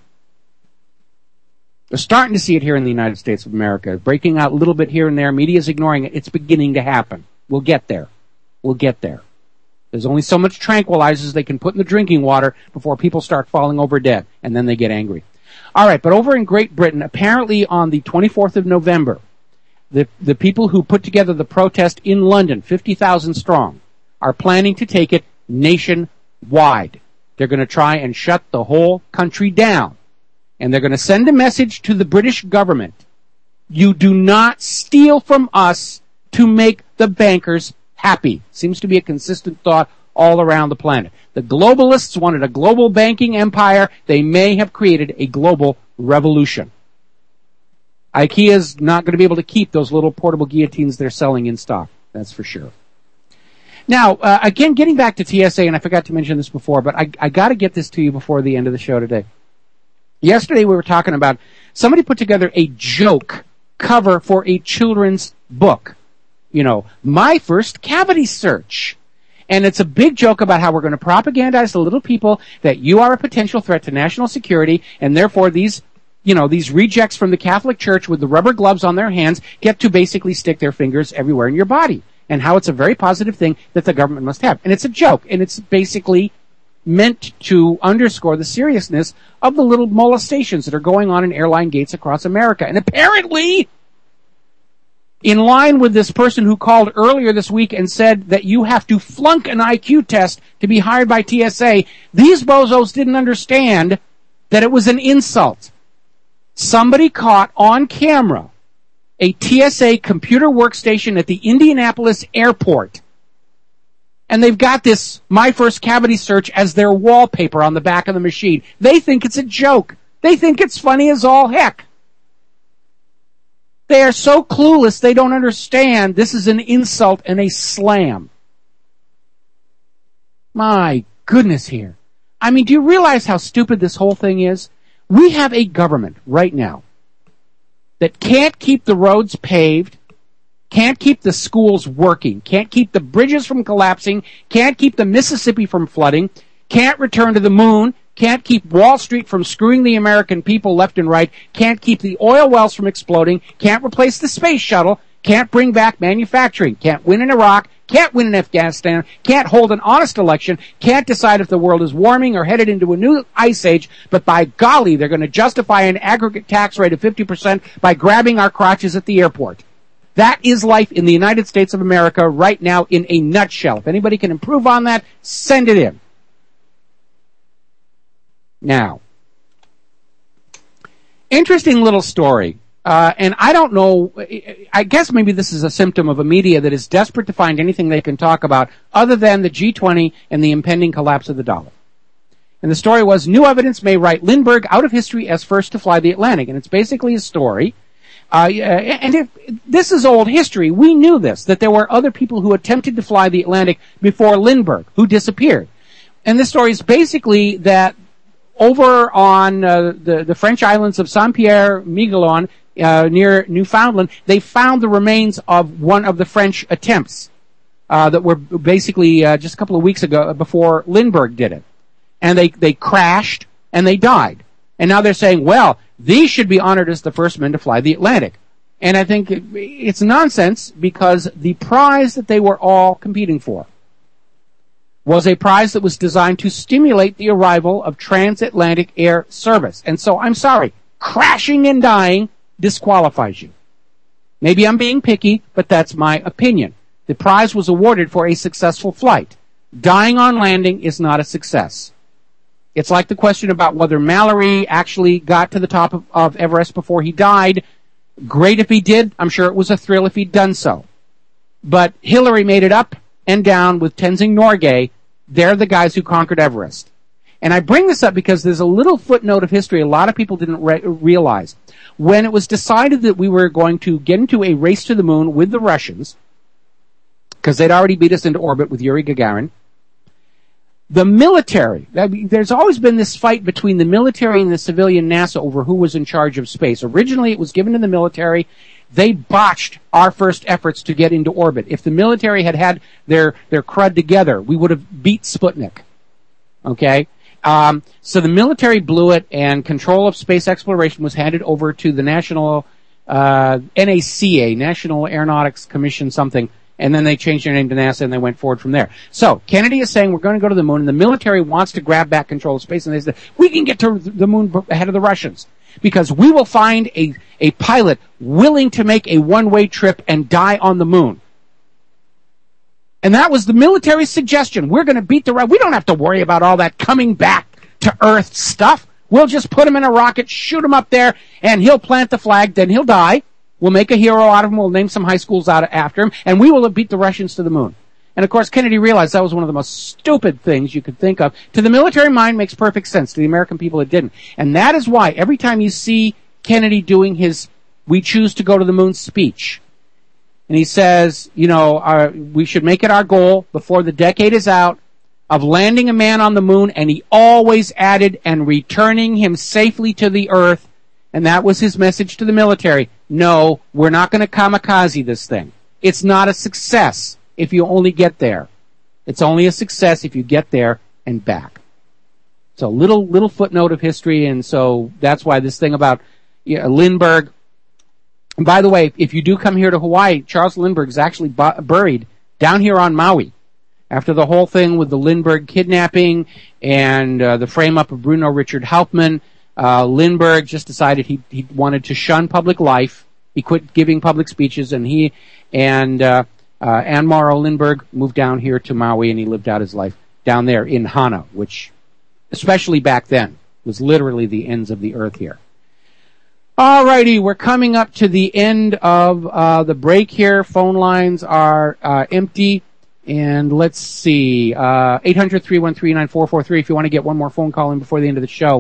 We're starting to see it here in the United States of America. Breaking out a little bit here and there. Media's ignoring it. It's beginning to happen. We'll get there. We'll get there. There's only so much tranquilizers they can put in the drinking water before people start falling over dead, and then they get angry. All right, but over in Great Britain, apparently on the twenty-fourth of November, the, the people who put together the protest in London, fifty thousand strong, are planning to take it nationwide. They're going to try and shut the whole country down. And they're going to send a message to the British government. You do not steal from us to make the bankers happy. Seems to be a consistent thought all around the planet. The globalists wanted a global banking empire. They may have created a global revolution. IKEA's not going to be able to keep those little portable guillotines they're selling in stock. That's for sure. Now, uh, again, getting back to T S A, and I forgot to mention this before, but I, I got to get this to you before the end of the show today. Yesterday we were talking about somebody put together a joke cover for a children's book. You know, My First Cavity Search. And it's a big joke about how we're going to propagandize the little people that you are a potential threat to national security, and therefore these, you know, these rejects from the Catholic Church with the rubber gloves on their hands get to basically stick their fingers everywhere in your body. And how it's a very positive thing that the government must have. And it's a joke, and it's basically meant to underscore the seriousness of the little molestations that are going on in airline gates across America. And apparently, in line with this person who called earlier this week and said that you have to flunk an I Q test to be hired by T S A, these bozos didn't understand that it was an insult. Somebody caught on camera a T S A computer workstation at the Indianapolis airport, and they've got this My First Cavity Search as their wallpaper on the back of the machine. They think it's a joke. They think it's funny as all heck. They are so clueless they don't understand this is an insult and a slam. My goodness here. I mean, do you realize how stupid this whole thing is? We have a government right now that can't keep the roads paved, can't keep the schools working, can't keep the bridges from collapsing, can't keep the Mississippi from flooding, can't return to the moon, can't keep Wall Street from screwing the American people left and right, can't keep the oil wells from exploding, can't replace the space shuttle, can't bring back manufacturing, can't win in Iraq, can't win in Afghanistan, can't hold an honest election, can't decide if the world is warming or headed into a new ice age, but by golly, they're going to justify an aggregate tax rate of fifty percent by grabbing our crotches at the airport. That is life in the United States of America right now in a nutshell. If anybody can improve on that, send it in. Now, interesting little story. Uh, and I don't know, I guess maybe this is a symptom of a media that is desperate to find anything they can talk about other than the G twenty and the impending collapse of the dollar. And the story was, new evidence may write Lindbergh out of history as first to fly the Atlantic. And it's basically a story. Uh, and if this is old history, we knew this, that there were other people who attempted to fly the Atlantic before Lindbergh, who disappeared. And this story is basically that over on uh, the, the French islands of Saint-Pierre-Miquelon, uh, near Newfoundland, they found the remains of one of the French attempts uh, that were basically uh, just a couple of weeks ago before Lindbergh did it. And they, they crashed and they died. And now they're saying, well, These should be honored as the first men to fly the Atlantic. And I think it, it's nonsense because the prize that they were all competing for was a prize that was designed to stimulate the arrival of transatlantic air service. And so, I'm sorry, crashing and dying disqualifies you. Maybe I'm being picky, but that's my opinion. The prize was awarded for a successful flight. Dying on landing is not a success. It's like the question about whether Mallory actually got to the top of, of Everest before he died. Great if he did. I'm sure it was a thrill if he'd done so. But Hillary made it up and down with Tenzing Norgay. They're the guys who conquered Everest. And I bring this up because there's a little footnote of history a lot of people didn't re- realize. When it was decided that we were going to get into a race to the moon with the Russians, because they'd already beat us into orbit with Yuri Gagarin, the military, I mean, there's always been this fight between the military and the civilian NASA over who was in charge of space. Originally, it was given to the military. They botched our first efforts to get into orbit. If the military had had their, their crud together, we would have beat Sputnik. Okay? Um, so the military blew it, and control of space exploration was handed over to the National, uh, N A C A, National Aeronautics Commission something, and then they changed their name to NASA and they went forward from there. So, Kennedy is saying we're going to go to the moon, and the military wants to grab back control of space, and they said, we can get to the moon ahead of the Russians, because we will find a, a pilot willing to make a one-way trip and die on the moon. And that was the military's suggestion. We're going to beat the Russians. We don't have to worry about all that coming back to Earth stuff. We'll just put him in a rocket, shoot him up there, and he'll plant the flag, then he'll die. We'll make a hero out of him. We'll name some high schools out after him, and we will have beat the Russians to the moon. And of course, Kennedy realized that was one of the most stupid things you could think of. To the military mind, makes perfect sense. To the American people, it didn't. And that is why every time you see Kennedy doing his "We choose to go to the moon" speech, and he says, you know, our, we should make it our goal before the decade is out of landing a man on the moon, and he always added, and returning him safely to the Earth. And that was his message to the military. No, we're not going to kamikaze this thing. It's not a success if you only get there. It's only a success if you get there and back. So little little footnote of history, and so that's why this thing about you know, Lindbergh. And by the way, if you do come here to Hawaii, Charles Lindbergh is actually bu- buried down here on Maui. After the whole thing with the Lindbergh kidnapping and uh, the frame-up of Bruno Richard Hauptmann, Uh, Lindbergh just decided he he wanted to shun public life. He quit giving public speeches, and he and uh, uh, Anne Morrow Lindbergh moved down here to Maui, and he lived out his life down there in Hana, which, especially back then, was literally the ends of the earth here. Alrighty, we're coming up to the end of uh, the break here. Phone lines are uh, empty. And let's see, uh, eight hundred, three one three, nine four four three if you want to get one more phone call in before the end of the show.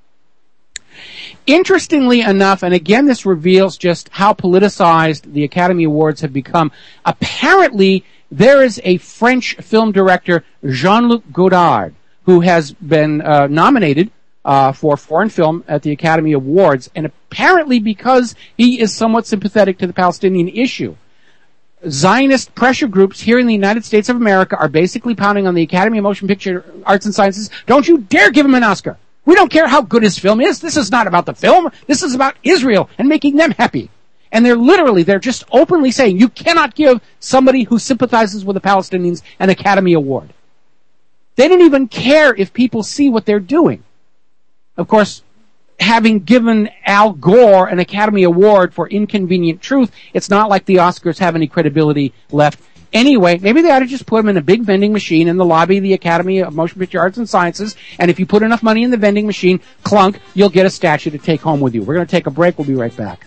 Interestingly enough, and again this reveals just how politicized the Academy Awards have become, apparently there is a French film director, Jean-Luc Godard, who has been uh, nominated uh, for foreign film at the Academy Awards, and apparently because he is somewhat sympathetic to the Palestinian issue, Zionist pressure groups here in the United States of America are basically pounding on the Academy of Motion Picture Arts and Sciences, don't you dare give him an Oscar. We don't care how good his film is. This is not about the film. This is about Israel and making them happy. And they're literally, they're just openly saying you cannot give somebody who sympathizes with the Palestinians an Academy Award. They don't even care if people see what they're doing. Of course, having given Al Gore an Academy Award for Inconvenient Truth, it's not like the Oscars have any credibility left. Anyway, maybe they ought to just put him in a big vending machine in the lobby of the Academy of Motion Picture Arts and Sciences, and if you put enough money in the vending machine, clunk, you'll get a statue to take home with you. We're going to take a break. We'll be right back.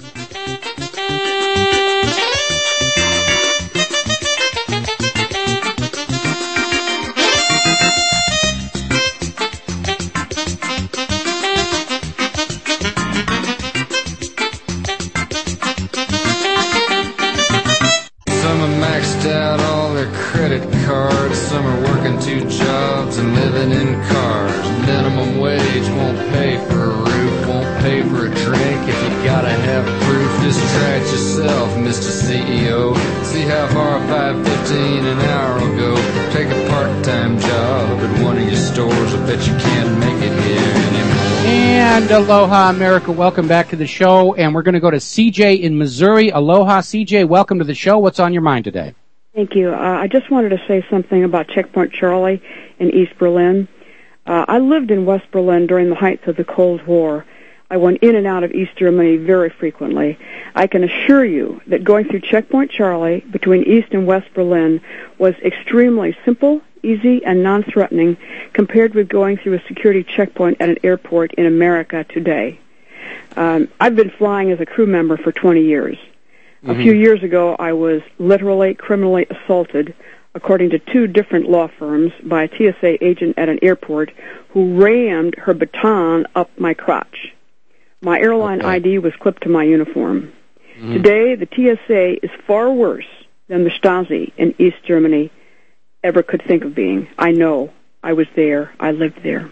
Out all their credit cards. Some are working two jobs and living in cars. Minimum wage won't pay for a roof, won't pay for a drink. If you gotta have proof, distract yourself, Mister C E O. See how far five fifteen an hour will go. Take a part-time job at one of your stores. I bet you can't make it here anymore. And aloha, America. Welcome back to the show. And we're going to go to C J in Missouri. Aloha, C J. Welcome to the show. What's on your mind today? Thank you. Uh, I just wanted to say something about Checkpoint Charlie in East Berlin. Uh, I lived in West Berlin during the height of the Cold War. I went in and out of East Germany very frequently. I can assure you that going through Checkpoint Charlie between East and West Berlin was extremely simple, easy, and non-threatening compared with going through a security checkpoint at an airport in America today. Um, I've been flying as a crew member for twenty years. Mm-hmm. A few years ago, I was literally criminally assaulted, according to two different law firms, by a T S A agent at an airport who rammed her baton up my crotch. My airline okay. I D was clipped to my uniform. Mm-hmm. Today, the T S A is far worse than the Stasi in East Germany ever could think of being. I know. I was there. I lived there.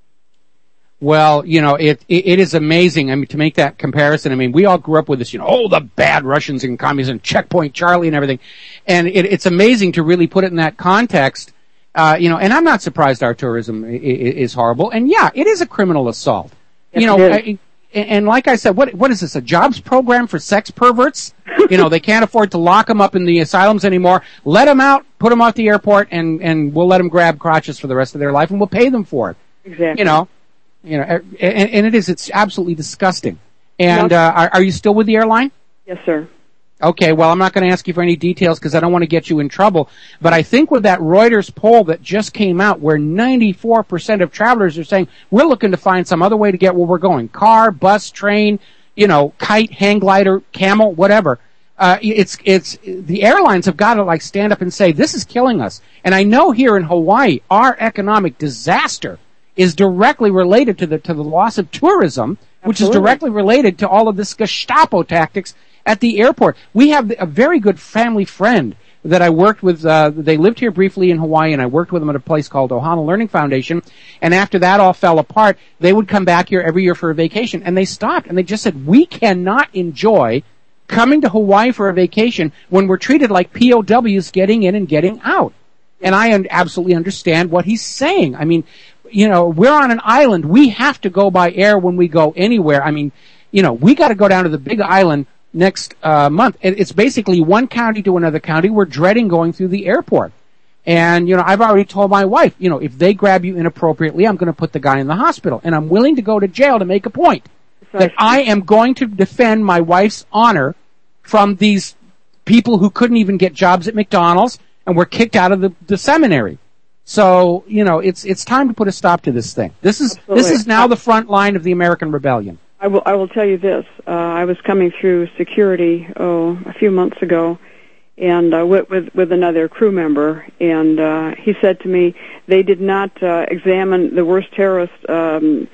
Well, you know, it, it it is amazing. I mean, to make that comparison, I mean, we all grew up with this, you know, oh, the bad Russians and communists and Checkpoint Charlie and everything. And it, it's amazing to really put it in that context. Uh, you know, and I'm not surprised our tourism is, is horrible. And yeah, it is a criminal assault. Yes, you know, I, and like I said, what what is this, a jobs program for sex perverts? You know, they can't afford to lock them up in the asylums anymore. Let them out, put them off the airport, and, and we'll let them grab crotches for the rest of their life, and we'll pay them for it. Exactly. You know, you know, and, and it is, it's absolutely disgusting. And uh, are, are you still with the airline? Yes, sir. Okay, well, I'm not going to ask you for any details because I don't want to get you in trouble. But I think with that Reuters poll that just came out where ninety-four percent of travelers are saying, we're looking to find some other way to get where we're going. Car, bus, train, you know, kite, hang glider, camel, whatever. Uh, it's, it's, the airlines have got to like stand up and say, this is killing us. And I know here in Hawaii, our economic disaster is directly related to the, to the loss of tourism, Absolutely. Which is directly related to all of this Gestapo tactics at the airport. We have a very good family friend that I worked with. Uh, they lived here briefly in Hawaii, and I worked with them at a place called Ohana Learning Foundation. And after that all fell apart, they would come back here every year for a vacation. And they stopped, and they just said, we cannot enjoy coming to Hawaii for a vacation when we're treated like P O Ws getting in and getting out. And I un- absolutely understand what he's saying. I mean, you know, we're on an island. We have to go by air when we go anywhere. I mean, you know, we got to go down to the Big Island next uh, month. It's basically one county to another county. We're dreading going through the airport. And, you know, I've already told my wife, you know, if they grab you inappropriately, I'm going to put the guy in the hospital. And I'm willing to go to jail to make a point that I am going to defend my wife's honor from these people who couldn't even get jobs at McDonald's and were kicked out of the, the seminary. So, you know, it's it's time to put a stop to this thing. This is Absolutely. This is now the front line of the American rebellion. I will I will tell you this. Uh, I was coming through security oh a few months ago, and uh, with, with with another crew member, and uh, he said to me, they did not uh, examine the worst terrorist um,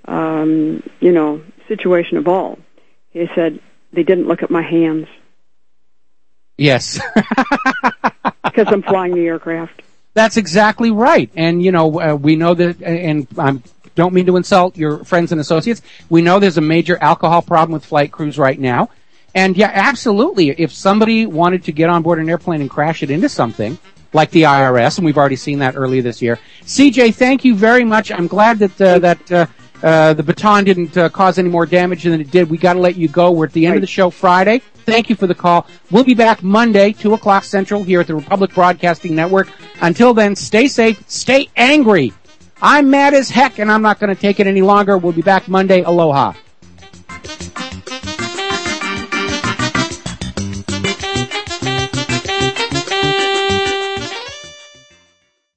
um, you know situation of all. He said they didn't look at my hands. Yes, because I'm flying the aircraft. That's exactly right. And, you know, uh, we know that, and I don't mean to insult your friends and associates, we know there's a major alcohol problem with flight crews right now. And, yeah, absolutely, if somebody wanted to get on board an airplane and crash it into something, like the I R S, and we've already seen that earlier this year. C J, thank you very much. I'm glad that uh, that uh, uh, the baton didn't uh, cause any more damage than it did. We got to let you go. We're at the end right. of the show Friday. Thank you for the call. We'll be back Monday, two o'clock Central, here at the Republic Broadcasting Network. Until then, stay safe, stay angry. I'm mad as heck, and I'm not going to take it any longer. We'll be back Monday. Aloha.